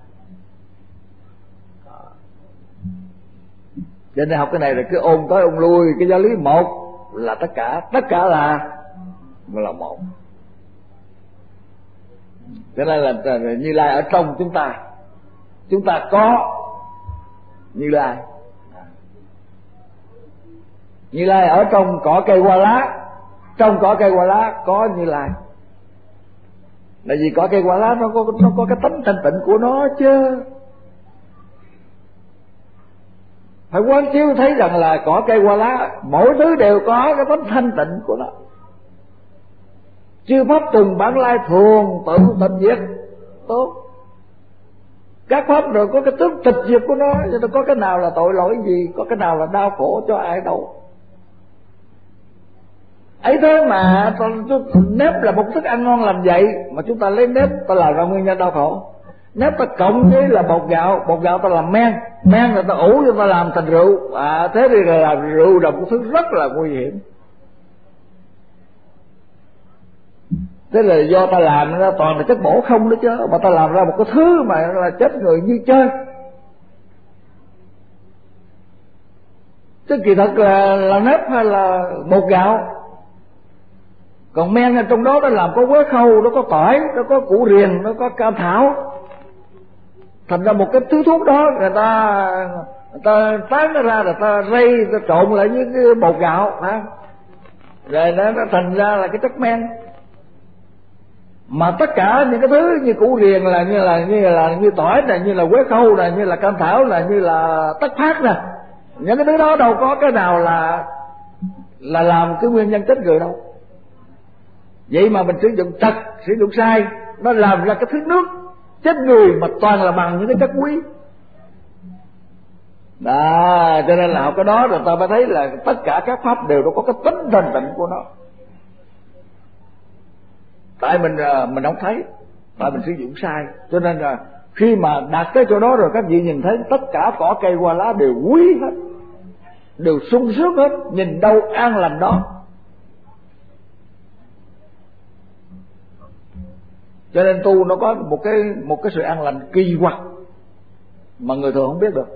S1: Cho nên học cái này là cứ ôn tới ôn lui cái giáo lý một là tất cả, tất cả là là một. Cho nên là Như Lai ở trong chúng ta, chúng ta có Như Lai. Như Lai ở trong cỏ cây hoa lá, trong cỏ cây hoa lá có Như Lai. Là vì cỏ cây hoa lá nó có nó có cái tánh thanh tịnh của nó chứ. Phải quán chiếu thấy rằng là cỏ cây hoa lá mỗi thứ đều có cái tánh thanh tịnh của nó. Chư pháp từng bản lai thường tự tịch diệt tốt. Các pháp đều có cái tướng tịch diệt của nó, chứ đâu có cái nào là tội lỗi gì, có cái nào là đau khổ cho ai đâu. Ấy thế mà nếp là một thức ăn ngon làm vậy, mà chúng ta lấy nếp ta làm ra nguyên nhân đau khổ. Nếp ta cộng với là bột gạo, bột gạo ta làm men, men là ta ủ cho ta làm thành rượu. À, thế thì là làm rượu là một thứ rất là nguy hiểm. Thế là do ta làm ra toàn là chất bổ không đó chứ, mà ta làm ra một cái thứ mà là chết người như chơi. Chứ kỳ thật là, là nếp hay là bột gạo. Còn men ở trong đó nó làm có quế khâu, nó có tỏi, nó có củ riềng, nó có cam thảo. Thành ra một cái thứ thuốc đó người ta người ta tán nó ra, người ta rây, người ta trộn lại với cái bột gạo, hả? Rồi nó, nó thành ra là cái chất men. Mà tất cả những cái thứ như củ riềng là như là như là như tỏi này, như là quế khâu này, như là cam thảo này, như là tất phát nè, những cái thứ đó đâu có cái nào là là làm cái nguyên nhân chết người đâu. Vậy mà mình sử dụng trật, sử dụng sai, nó làm ra cái thứ nước chết người mà toàn là bằng những cái chất quý. Đó, cho nên là học cái đó rồi ta mới thấy là tất cả các pháp đều nó có cái tính thanh tịnh của nó. Tại mình mình không thấy, tại mình sử dụng sai. Cho nên là khi mà đạt tới chỗ đó rồi các vị nhìn thấy tất cả cỏ cây hoa lá đều quý hết, đều sung sướng hết, nhìn đâu an lành đó. Cho nên tu nó có một cái một cái sự an lành kỳ quặc mà người thường không biết được.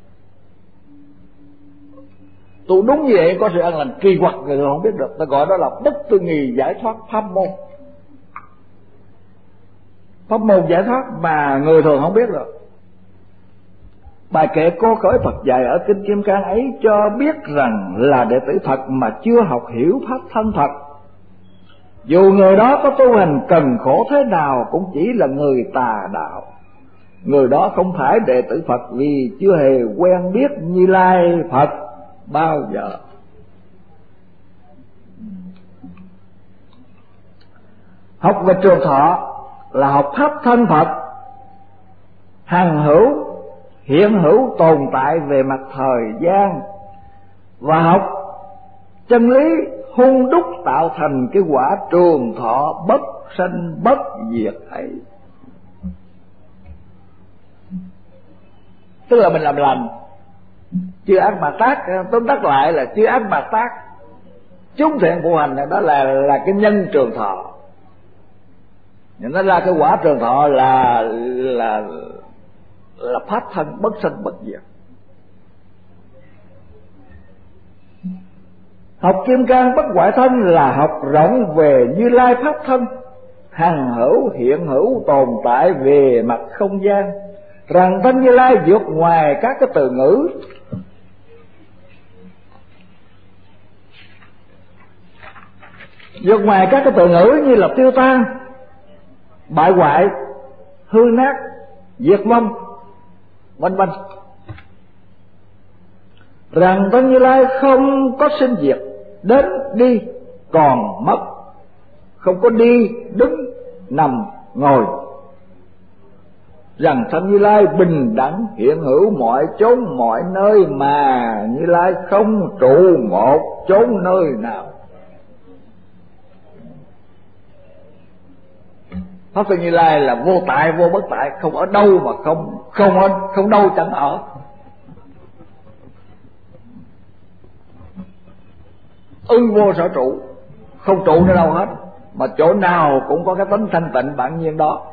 S1: Tu đúng như vậy có sự an lành kỳ quặc người thường không biết được. Ta gọi đó là bất tư nghì giải thoát pháp môn. Pháp môn giải thoát mà người thường không biết được. Bài kệ cô cõi Phật dạy ở Kinh Kim Cang ấy cho biết rằng là đệ tử Phật mà chưa học hiểu pháp thân Phật, dù người đó có tu hành cần khổ thế nào cũng chỉ là người tà đạo. người đó không phải đệ tử Phật, vì chưa hề quen biết Như Lai Phật bao giờ. Học về trường thọ là học pháp thân Phật, hằng hữu, hiện hữu, tồn tại về mặt thời gian, và học chân lý hung đúc tạo thành cái quả trường thọ bất sanh bất diệt ấy. Tức là mình làm lành, chưa ác mà tác, tóm tắt lại là chưa ác mà tác, chúng thiện phụ hành, đó là là cái nhân trường thọ. Nó ra cái quả trường thọ là là là pháp thân bất sanh bất diệt. Học Kim Cang Bất Hoại Thân là học rộng về Như Lai pháp thân, hằng hữu, hiện hữu, tồn tại về mặt không gian, rằng thân Như Lai vượt ngoài các cái từ ngữ, vượt ngoài các cái từ ngữ như là tiêu tan, bại hoại, hư nát, diệt vong, vân vân. Rằng thân Như Lai không có sinh diệt, đến đi còn mất, không có đi đứng nằm ngồi. Rằng thân Như Lai bình đẳng hiện hữu mọi chốn mọi nơi, mà Như Lai không trụ một chốn nơi nào. Pháp thân Như Lai là vô tại vô bất tại, không ở đâu mà không không ở, không đâu chẳng ở. Ưng vô sở trụ, không trụ nơi đâu hết, mà chỗ nào cũng có cái tánh thanh tịnh bản nhiên đó.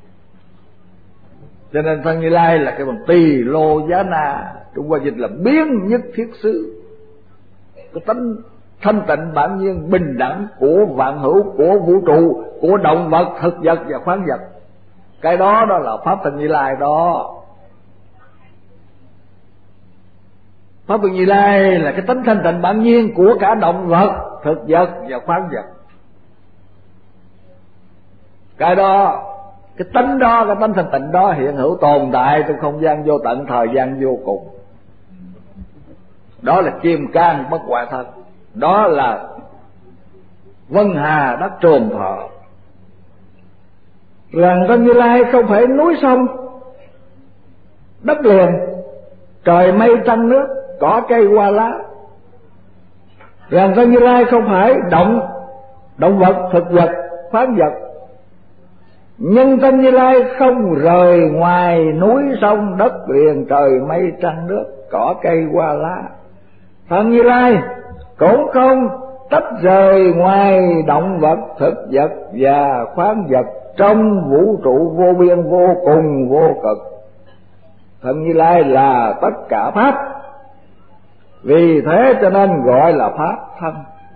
S1: Cho nên thân Như Lai là cái bằng tỳ lô giá na, Trung Hoa dịch là biến nhất thiết xứ, cái tánh thanh tịnh bản nhiên bình đẳng của vạn hữu, của vũ trụ, của động vật, thực vật và khoáng vật. Cái đó đó là pháp thân Như Lai đó. Pháp thân Như Lai là cái tánh thanh tịnh bản nhiên của cả động vật, thực vật và khoáng vật. Cái đó, cái tánh đó, cái tánh thanh tịnh đó hiện hữu tồn tại trong không gian vô tận, thời gian vô cùng. Đó là Kim Cang Bất Hoại Thân, đó là Vân Hà đất Trường Thọ. Rằng thân Như Lai không phải núi sông, đất liền, trời mây trăng nước, cỏ cây hoa lá. Rằng thân Như Lai không phải động động vật, thực vật, khoáng vật. Nhưng thân Như Lai không rời ngoài núi sông đất liền, trời mây trăng nước, cỏ cây hoa lá. Thân Như Lai cũng không tách rời ngoài động vật, thực vật và khoáng vật trong vũ trụ vô biên vô cùng vô cực. Thân Như Lai là tất cả pháp, vì thế cho nên gọi là pháp thân,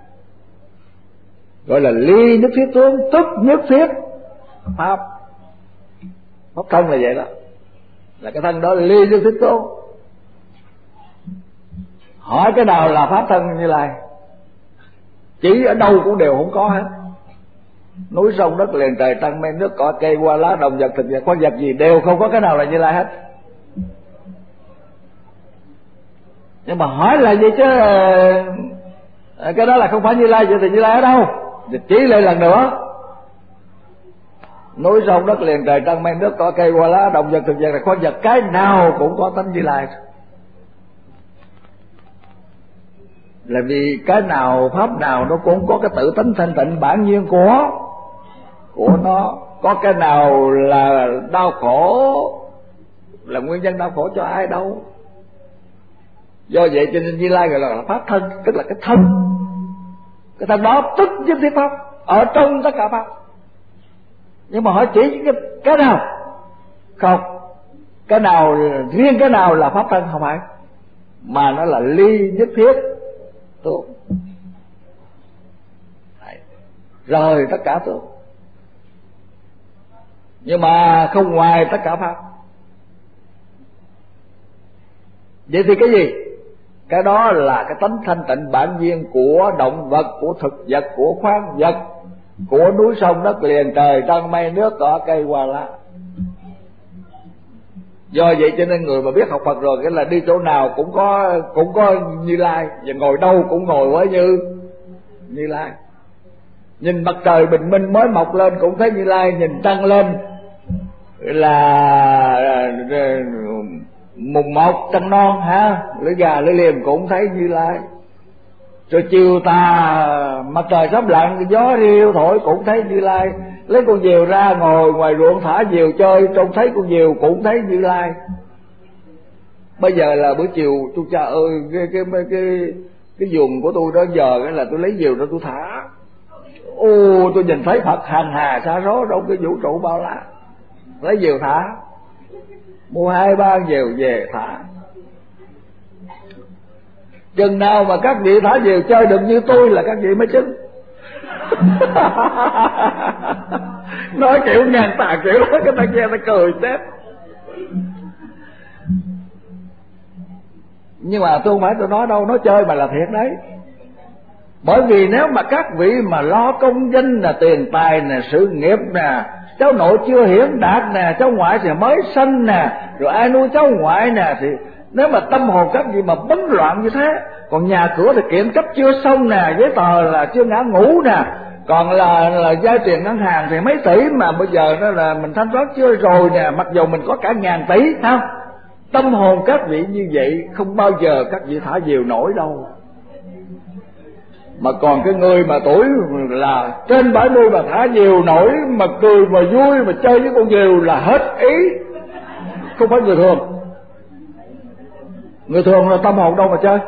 S1: gọi là ly nhất thiết tướng, tức nhất thiết pháp. Pháp thân là vậy đó, là cái thân đó là ly nhất thiết tướng. Hỏi cái nào là pháp thân Như Lai, chỉ ở đâu cũng đều không có hết. Núi sông đất liền, trời trăng mây nước, cỏ cây hoa lá, động vật thực vật khoáng vật gì đều không có cái nào là Như Lai hết. Nhưng mà hỏi là gì chứ, cái đó là không phải Như Lai, vậy thì Như Lai ở đâu? Thì chỉ lại lần nữa, núi sông đất liền, trời trăng mây nước, cỏ cây hoa lá, động vật thực vật khoáng vật, cái nào cũng có tánh Như Lai. Là vì cái nào pháp nào nó cũng có cái tự tánh thanh tịnh bản nhiên của của nó. Có cái nào là đau khổ, là nguyên nhân đau khổ cho ai đâu. Do vậy cho nên Như Lai gọi là pháp thân, tức là cái thân. Cái thân đó tức nhất thiết pháp ở trong tất cả pháp. Nhưng mà hỏi chỉ cái, cái nào không, cái nào riêng cái nào là pháp thân không phải, mà nó là ly nhất thiết tướng, rồi tất cả tướng, nhưng mà không ngoài tất cả pháp. Vậy thì cái gì? Cái đó là cái tánh thanh tịnh bản nhiên của động vật, của thực vật, của khoáng vật, của núi sông đất liền, trời trăng mây nước, cỏ cây hoa lá. Do vậy cho nên người mà biết học Phật rồi cái là đi chỗ nào cũng có cũng có Như Lai, và ngồi đâu cũng ngồi với Như Như Lai. Nhìn mặt trời bình minh mới mọc lên cũng thấy Như Lai, nhìn trăng lên là mùng một trăng non ha, lưỡi gà lưỡi liềm cũng thấy Như Lai. Rồi chiều tà mặt trời sắp lặn, gió riêu thổi cũng thấy Như Lai. Lấy con diều ra ngồi ngoài ruộng thả diều chơi, trông thấy con diều cũng thấy Như Lai. Bây giờ là buổi chiều, tôi cha ơi, cái cái cái cái, cái vùng của tôi đó giờ cái là tôi lấy diều ra tôi thả. Ô, tôi nhìn thấy Phật hàng hà xa số trong cái vũ trụ bao la. Lấy diều thả, mua hai ba diều về thả. Chừng nào mà các vị thả diều chơi được như tôi là các vị mới chứng. Nói kiểu ngang tà kiểu đó, cái ta nghe ta cười chết. Nhưng mà tôi không phải tôi nói đâu, nói chơi mà là thiệt đấy. Bởi vì nếu mà các vị mà lo công danh nè, tiền tài nè, sự nghiệp nè, cháu nội chưa hiển đạt nè, cháu ngoại thì mới sanh nè, rồi ai nuôi cháu ngoại nè, thì nếu mà tâm hồn các vị mà bấn loạn như thế, còn nhà cửa thì kiện cấp chưa xong nè, giấy tờ là chưa ngã ngũ nè, còn là là vay tiền ngân hàng thì mấy tỷ mà bây giờ đó là mình thanh toán chưa rồi nè, mặc dù mình có cả ngàn tỷ, không? Tâm hồn các vị như vậy không bao giờ các vị thả diều nổi đâu. Mà còn cái người mà tuổi là trên bảy mươi mà thả diều nổi, mà cười mà vui mà chơi với con diều là hết ý. Không phải người thường. Người thường là tâm hồn đâu mà chơi.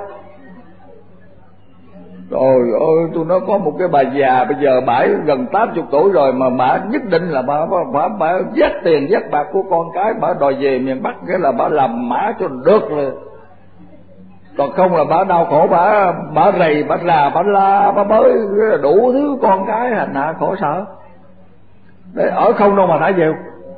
S1: Trời ơi, tôi nói có một cái bà già bây giờ bả gần tám mươi tuổi rồi mà bả nhất định là bả bả bả vét tiền vét bạc của con cái, bả đòi về miền Bắc, cái là bả làm mã cho được rồi. Còn không là bả đau khổ, bả bả rầy, bả rà, bả la, bả bới đủ thứ con cái hành hạ khổ sở. Để ở không đâu mà thả diều.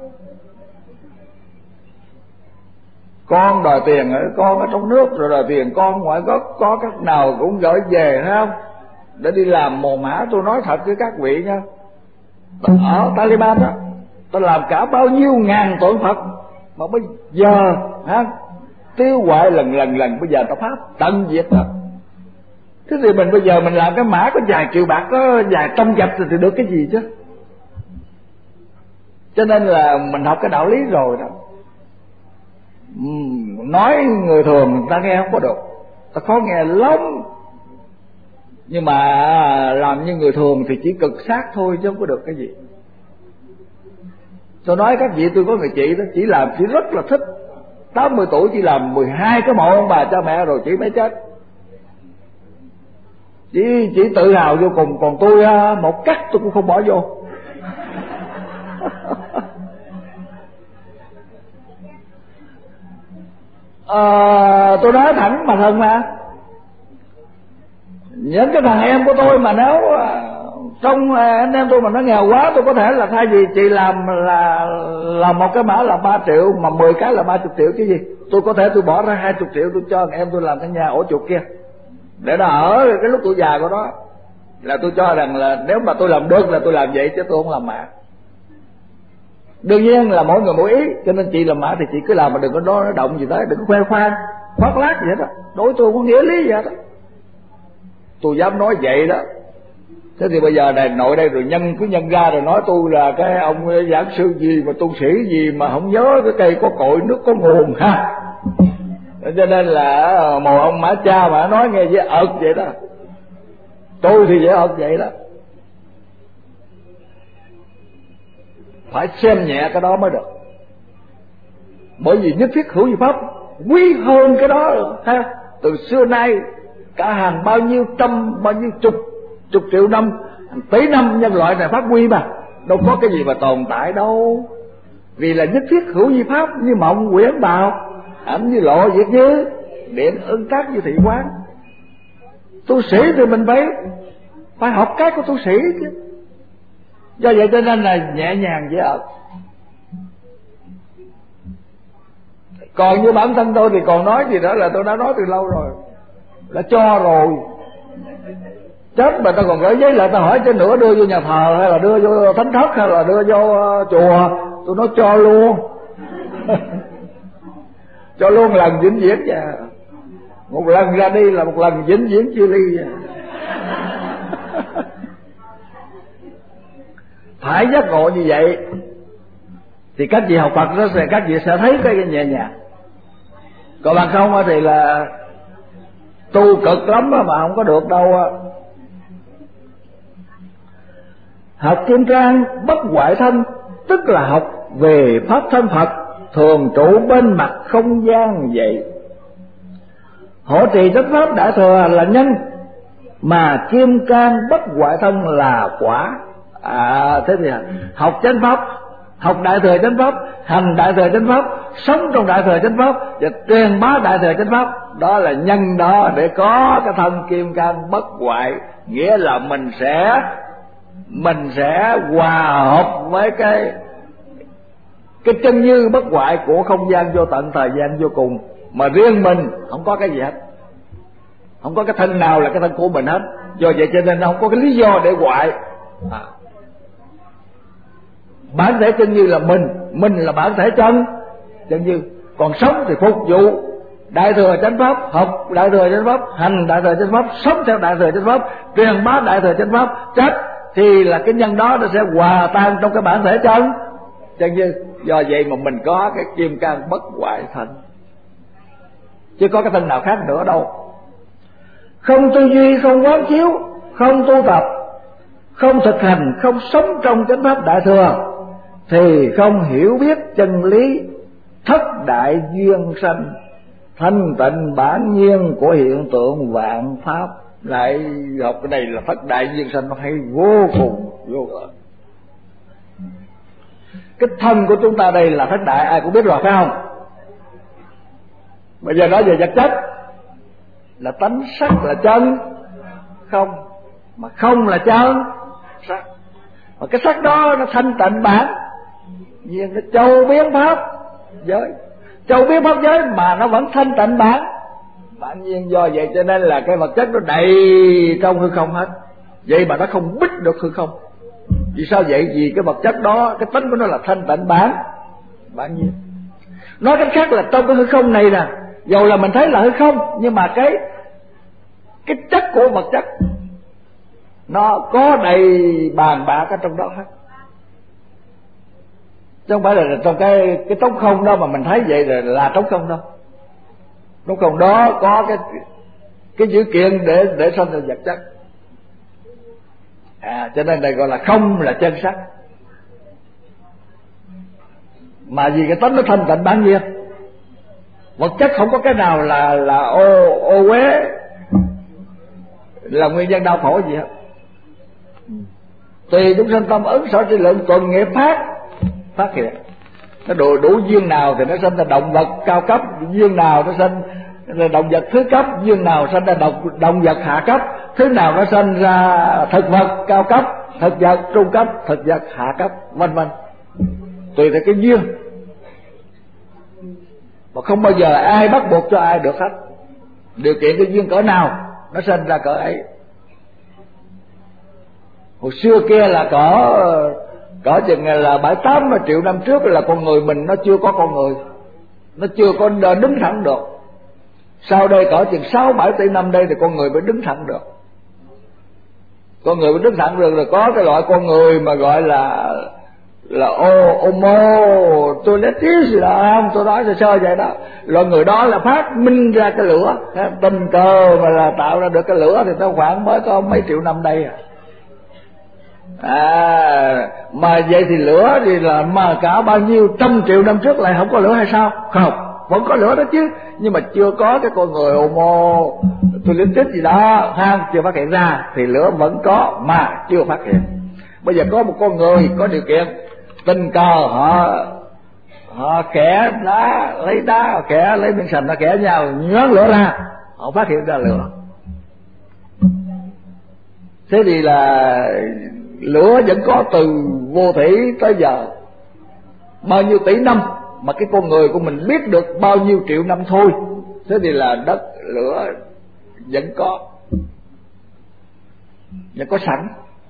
S1: Con đòi tiền, con ở trong nước rồi đòi tiền, con ngoại quốc có cách nào cũng gửi về, thấy không? Để đi làm mồ mã. Tôi nói thật với các vị nha, ở Taliban đó, tôi làm cả bao nhiêu ngàn tội Phật mà bây giờ ha, tiêu hoại lần lần lần, bây giờ ta pháp tận diệt rồi. Thế thì mình bây giờ mình làm cái mã có vài triệu bạc, có vài trăm gạch thì được cái gì chứ? Cho nên là mình học cái đạo lý rồi đó. Nói người thường người ta nghe không có được, ta khó nghe lắm. Nhưng mà làm như người thường thì chỉ cực sát thôi chứ không có được cái gì. Tôi nói các vị, tôi có người chị đó, chỉ làm chỉ rất là thích, tám mươi tuổi chỉ làm mười hai cái mộ ông bà cha mẹ rồi chỉ mới chết. Chỉ chỉ tự hào vô cùng, còn tôi một cắt tôi cũng không bỏ vô. À, tôi nói thẳng mà thân mà, những cái thằng em của tôi mà nếu trong anh em tôi mà nó nghèo quá, tôi có thể là thay vì chị làm là là một cái mã là ba triệu mà mười cái là ba chục triệu chứ gì, tôi có thể tôi bỏ ra hai chục triệu tôi cho anh em tôi làm cái nhà ổ chuột kia để nó ở cái lúc tuổi già của nó. Là tôi cho rằng là nếu mà tôi làm được là tôi làm vậy chứ tôi không làm mã. Đương nhiên là mỗi người mỗi ý, cho nên chị làm mã thì chị cứ làm mà đừng có nói động gì tới, đừng có khoe khoang khoác lác gì hết đó. Đối tôi không có nghĩa lý gì hết đó. Tôi dám nói vậy đó. Thế thì bây giờ này nội đây rồi nhân cứ nhân ra rồi nói tôi là cái ông giảng sư gì mà tu sĩ gì mà không nhớ cái cây có cội nước có nguồn ha. Cho nên là mồ ông mã cha mà nói nghe dễ ợt vậy đó. Tôi thì dễ ợt vậy đó. Phải xem nhẹ cái đó mới được. Bởi vì nhất thiết hữu vi pháp quý hơn cái đó ha. Từ xưa nay cả hàng bao nhiêu trăm, bao nhiêu chục chục triệu năm, tỷ năm nhân loại này phát huy mà, đâu có cái gì mà tồn tại đâu. Vì là nhất thiết hữu vi pháp, như mộng quyển bào, ẩm như lộ việc như điện ưng tác như thị quán. Tu sĩ thì mình phải phải học cái của tu sĩ chứ. Do vậy cho nên là nhẹ nhàng dễ ợt. Còn như bản thân tôi thì còn nói gì đó là tôi đã nói từ lâu rồi, đã cho rồi. Chết mà ta còn gửi giấy lại ta hỏi trên nữa đưa vô nhà thờ hay là đưa vô thánh thất hay là đưa vô chùa, tôi nói cho luôn. cho luôn lần vĩnh viễn nha. Một lần ra đi là một lần vĩnh viễn chia ly. Phải giác ngộ như vậy thì các vị học Phật đó sẽ các vị sẽ thấy cái nhẹ nhàng. Còn bằng không thì là tu cực lắm mà không có được đâu. Học Kim Cang bất hoại thân, tức là học về pháp thân Phật, thường trụ bên mặt không gian vậy. Hộ trì chánh pháp Đại Thừa là nhân, mà Kim Cang bất hoại thân là quả. À thế thì học chánh pháp, học Đại Thừa chánh pháp, hành Đại Thừa chánh pháp, sống trong Đại Thừa chánh pháp và truyền bá Đại Thừa chánh pháp, đó là nhân đó để có cái thân Kim Cang bất hoại. Nghĩa là mình sẽ mình sẽ hòa hợp với cái cái chân như bất hoại của không gian vô tận, thời gian vô cùng, mà riêng mình không có cái gì hết, không có cái thân nào là cái thân của mình hết. Do vậy cho nên nó không có cái lý do để hoại. À. Bản thể chân như là mình, mình là bản thể chân chân như. Còn sống thì phục vụ Đại Thừa chánh pháp, học Đại Thừa chánh pháp, hành Đại Thừa chánh pháp, sống theo Đại Thừa chánh pháp, truyền bá Đại Thừa chánh pháp, chết thì là cái nhân đó nó sẽ hòa tan trong cái bản thể chân chân như. Do vậy mà mình có cái Kim Cang bất hoại thân, chứ có cái thân nào khác nữa đâu. Không tư duy, không quán chiếu, không tu tập, không thực hành, không sống trong chánh pháp Đại Thừa thì không hiểu biết chân lý thất đại duyên sanh, thanh tịnh bản nhiên của hiện tượng vạn pháp. Lại học cái này là thất đại duyên sanh, nó hay vô cùng vô cùng. Cái thân của chúng ta đây là thất đại, ai cũng biết rồi phải không? Bây giờ nói về vật chất là tánh sắc là chân không, mà không là chân sắc. Mà cái sắc đó nó thanh tịnh bản nhiên, nó châu biến pháp giới, châu biến pháp giới mà nó vẫn thanh tịnh bản bản nhiên. Do vậy cho nên là cái vật chất nó đầy trong hư không hết. Vậy mà nó không bích được hư không. Vì sao vậy? Vì cái vật chất đó, cái tính của nó là thanh tịnh bản bản nhiên. Nói cách khác là trong cái hư không này nè, dầu là mình thấy là hư không, nhưng mà cái cái chất của vật chất nó có đầy bàn bạc ở trong đó hết, chứ không phải là trong cái cái trống không đó mà mình thấy vậy là, là trống không đâu. Trống không đó có cái cái dữ kiện để để sanh ra vật chất. À, cho nên này gọi là không là chân sắc. Mà vì cái tánh nó thanh tịnh bản nhiên, vật chất không có cái nào là là ô ô uế là nguyên nhân đau khổ gì hết. Tùy chúng sanh tâm ứng sở tri lượng tuần nghiệp phát phát hiện, nó đủ đủ duyên nào thì nó sinh ra động vật cao cấp, duyên nào nó sinh là động vật thứ cấp, duyên nào sinh ra động động vật hạ cấp, thứ nào nó sinh ra thực vật cao cấp, thực vật trung cấp, thực vật hạ cấp, vân vân. Tùy theo cái duyên, mà không bao giờ ai bắt buộc cho ai được hết. Điều kiện cái duyên cỡ nào nó sinh ra cỡ ấy. Hồi xưa kia là có có chừng là bảy tám triệu năm trước là con người mình nó chưa có con người, nó chưa có đứng thẳng được. Sau đây có chừng sáu bảy tỷ năm đây thì con người mới đứng thẳng được. Con người mới đứng thẳng được rồi có cái loại con người mà gọi là là ô homo toiletis là không, tôi nói sơ sơ vậy đó. Loại người đó là phát minh ra cái lửa, tình cờ mà là tạo ra được cái lửa thì nó khoảng mới có mấy triệu năm đây à. À, mà vậy thì lửa thì là mà cả bao nhiêu trăm triệu năm trước lại không có lửa hay sao? Không, vẫn có lửa đó chứ, nhưng mà chưa có cái con người homo toiletis gì đó ha, chưa phát hiện ra, thì lửa vẫn có mà chưa phát hiện. Bây giờ có một con người có điều kiện, tình cờ họ họ kẻ đá lấy đá, kẻ lấy miếng sành, nó kẻ nhau nhón lửa ra, họ phát hiện ra lửa. Thế thì là lửa vẫn có từ vô thủy tới giờ bao nhiêu tỷ năm, mà cái con người của mình biết được bao nhiêu triệu năm thôi. Thế thì là đất lửa vẫn có, vẫn có sẵn,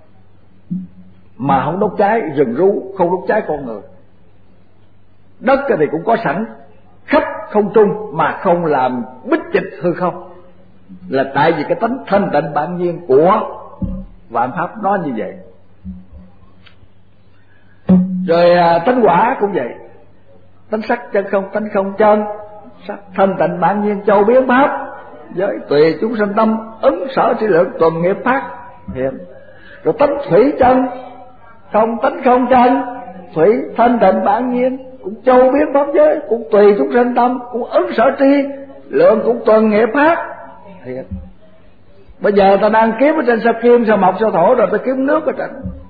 S1: mà không đốt cháy rừng ru, không đốt cháy con người. Đất thì cũng có sẵn, khắp không trung mà không làm bích trịch hư không, là tại vì cái tánh thanh tịnh bản nhiên của vạn pháp nó như vậy. Rồi à, tánh quả cũng vậy, tánh sắc chân không, tánh không chân sắc, thanh tịnh bản nhiên châu biến pháp, giới tùy chúng sanh tâm ứng sở trí lượng tuần nghiệp phát hiện. Rồi tánh thủy chân không, tánh không chân thủy thanh tịnh bản nhiên cũng châu biến pháp giới, cũng tùy chúng sanh tâm, cũng ứng sở tri lượng, cũng tuần nghiệp phát hiện. Bây giờ ta đang kiếm ở trên sao kim, sao mộc, sao thổ, rồi ta kiếm nước ở trên.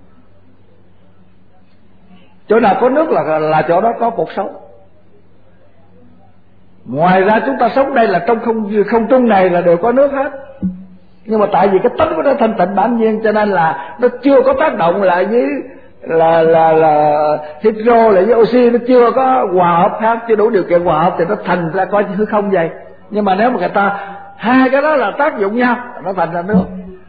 S1: Chỗ nào có nước là là chỗ đó có cuộc sống. Ngoài ra chúng ta sống đây là trong không không trung này là đều có nước hết. Nhưng mà tại vì cái tánh của nó thanh tịnh bản nhiên, cho nên là nó chưa có tác động lại với là là là hydro lại với oxy, nó chưa có hòa hợp khác, chưa đủ điều kiện hòa hợp thì nó thành ra coi hư không vậy. Nhưng mà nếu mà người ta hai cái đó là tác dụng nhau, nó thành ra nước.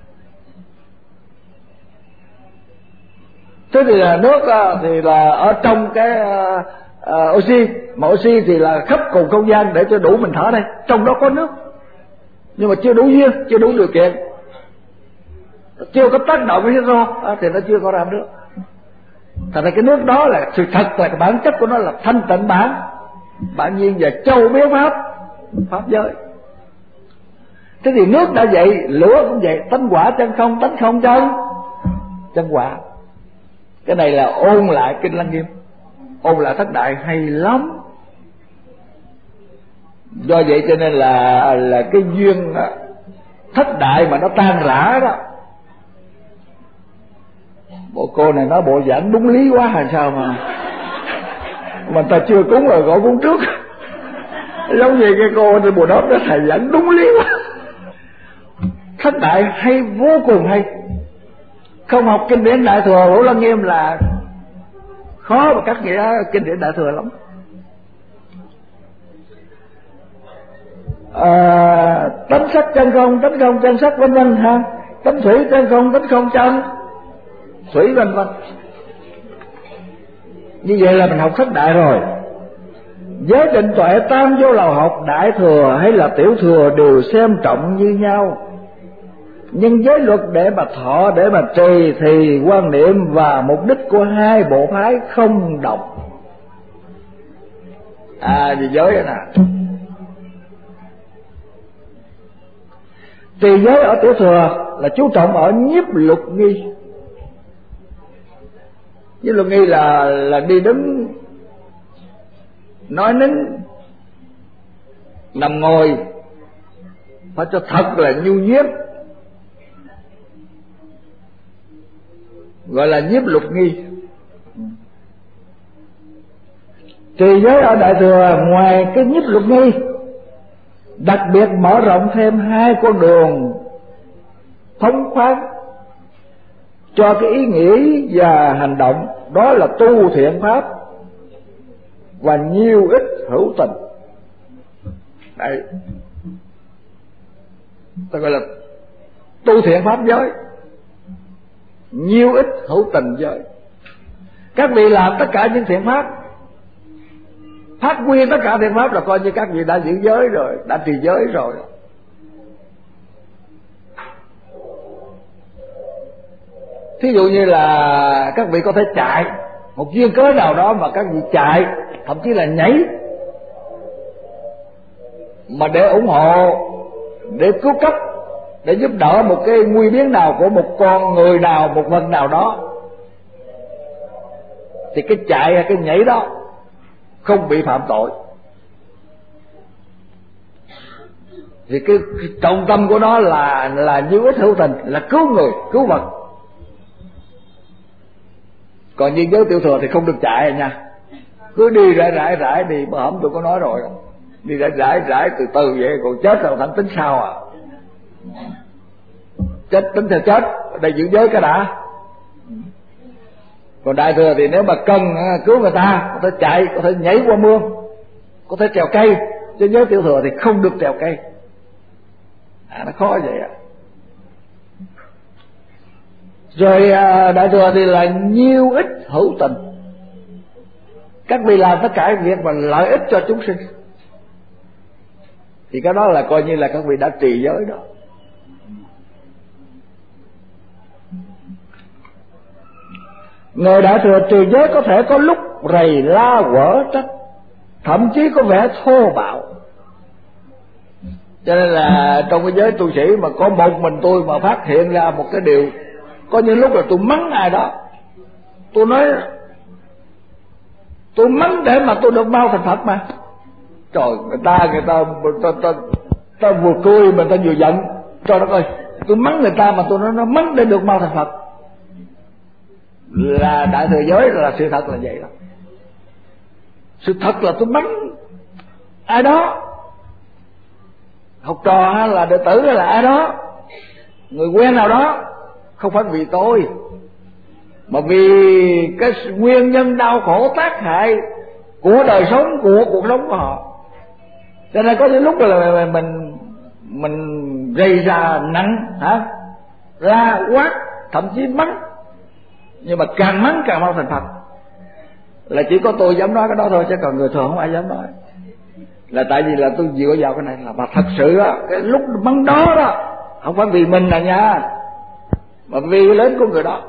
S1: Thế thì là nước thì là ở trong cái uh, uh, oxy, mà oxy thì là khắp cùng không gian để cho đủ mình thở đây, trong đó có nước, nhưng mà chưa đủ duyên, chưa đủ điều kiện, chưa có tác động với hydro thì nó chưa có ra nước. Thật ra cái nước đó là sự thật, là cái bản chất của nó là thanh tịnh bản bản nhiên và châu biến pháp pháp giới. Thế thì nước đã vậy, lửa cũng vậy, tánh quả chân không, tánh không chân chân quả. Cái này là ôn lại Kinh Lăng Nghiêm, ôn lại thất đại hay lắm. Do vậy cho nên là là cái duyên thất đại mà nó tan rã đó. Bộ cô này nói bộ giảng đúng lý quá hay sao mà mà ta chưa cúng rồi gọi cúng trước. Giống như cái cô trên bộ đó nó thầy giảng đúng lý quá. Thất đại hay vô cùng hay. Không học kinh điển Đại Thừa Bổ Lăng Nghiêm là khó mà cắt nghĩa kinh điển Đại Thừa lắm. À, tánh sắc chân không, tánh không chân sắc vân vân ha, tánh thủy chân không, tánh không chân thủy vân vân. Như vậy là mình học thất đại rồi. Giới định tuệ tam vô lầu học, Đại Thừa hay là Tiểu Thừa đều xem trọng như nhau. Nhưng giới luật để mà thọ, để mà trì thì quan niệm và mục đích của hai bộ phái không đồng. À vì giới đó nè, trì giới ở Tiểu Thừa là chú trọng ở nhiếp luật nghi. Nhiếp luật nghi là là đi đứng, nói nín, nằm ngồi phải cho thật là nhu nhiếp, gọi là nhiếp luật nghi. Trì giới ở Đại Thừa ngoài cái nhiếp luật nghi, đặc biệt mở rộng thêm hai con đường thống khoáng cho cái ý nghĩ và hành động, đó là tu thiện pháp và nhiêu ít hữu tình. Đây ta gọi là tu thiện pháp giới, nhiêu ít hữu tình giới. Các vị làm tất cả những thiện pháp, phát huy tất cả thiện pháp là coi như các vị đã giữ giới rồi, đã trì giới rồi. Thí dụ như là các vị có thể chạy một duyên cớ nào đó mà các vị chạy, thậm chí là nhảy, mà để ủng hộ, để cứu cấp, để giúp đỡ một cái nguy biến nào của một con người nào, một vật nào đó, thì cái chạy hay cái nhảy đó không bị phạm tội. Thì cái, cái trọng tâm của nó là là như ít hữu tình, là cứu người, cứu vật. Còn như giới Tiểu Thừa thì không được chạy nha, cứ đi rải rải rải đi. Bữa hổm tôi có nói rồi, đi rải rải rải từ từ vậy, còn chết rồi thằng tính sao à? Chết tính theo chết, đây giữ giới cái đã. Còn Đại Thừa thì nếu mà cần cứu người ta, có thể chạy, có thể nhảy qua mương, có thể trèo cây. Chứ giới Tiểu Thừa thì không được trèo cây. À, nó khó vậy ạ. À. Rồi à, Đại Thừa thì là nhiêu ít hữu tình. Các vị làm tất cả việc mà lợi ích cho chúng sinh, thì cái đó là coi như là các vị đã trì giới đó. Người đã thừa trì giới có thể có lúc rầy la quở trách, thậm chí có vẻ thô bạo. Cho nên là trong cái giới tu sĩ mà có một mình tôi mà phát hiện ra một cái điều, có những lúc là tôi mắng ai đó, tôi nói tôi mắng để mà tôi được mau thành Phật mà. Trời, người ta người ta người ta, ta, ta, ta vừa cười mà ta vừa giận. Trời đất ơi, tôi mắng người ta mà tôi nói nó mắng để được mau thành Phật. Là đại thừa giới là sự thật là vậy đó. Sự thật là tôi mắng ai đó, học trò hay là đệ tử hay là ai đó, người quen nào đó, không phải vì tôi, mà vì cái nguyên nhân đau khổ tác hại của đời sống, của cuộc sống của họ. Cho nên có những lúc là mình mình gây ra nặng hả, ra quát, thậm chí mắng, nhưng mà càng mắng càng mau thành Phật. Là chỉ có tôi dám nói cái đó thôi, chứ còn người thường không ai dám nói. Là tại vì là tôi dựa vào cái này là mà thật sự á, cái lúc mắng đó đó không phải vì mình là nha, mà vì cái lớn của người đó.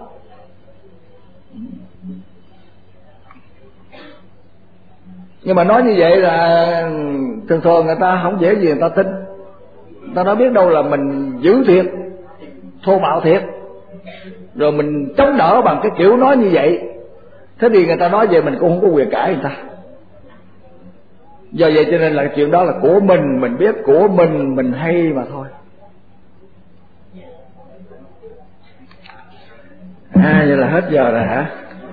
S1: Nhưng mà nói như vậy là thường thường người ta không dễ gì người ta tin. Người ta nói biết đâu là mình dữ thiệt, thô bạo thiệt, rồi mình chống đỡ bằng cái kiểu nói như vậy. Thế thì người ta nói về mình cũng không có quyền cãi người ta. Do vậy cho nên là chuyện đó là của mình, mình biết của mình, mình hay mà thôi. À, vậy là hết giờ rồi hả?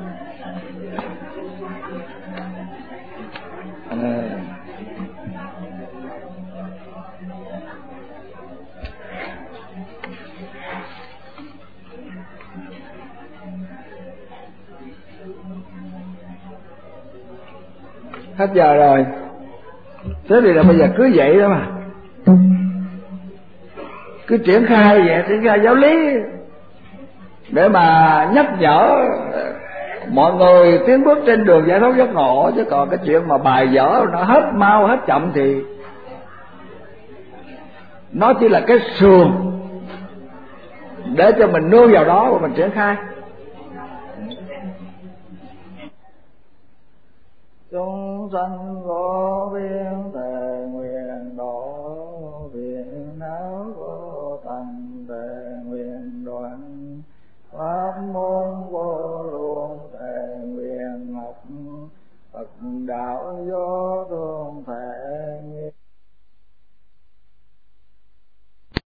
S1: À. Hết giờ rồi. Thế thì là bây giờ cứ vậy đó mà, cứ triển khai vậy, triển khai giáo lý để mà nhắc nhở mọi người tiến bước trên đường giải thoát giác ngộ. Chứ còn cái chuyện mà bài vở nó hết mau hết chậm thì nó chỉ là cái sườn để cho mình nương vào đó và mình triển khai. Chúng sanh có biên tề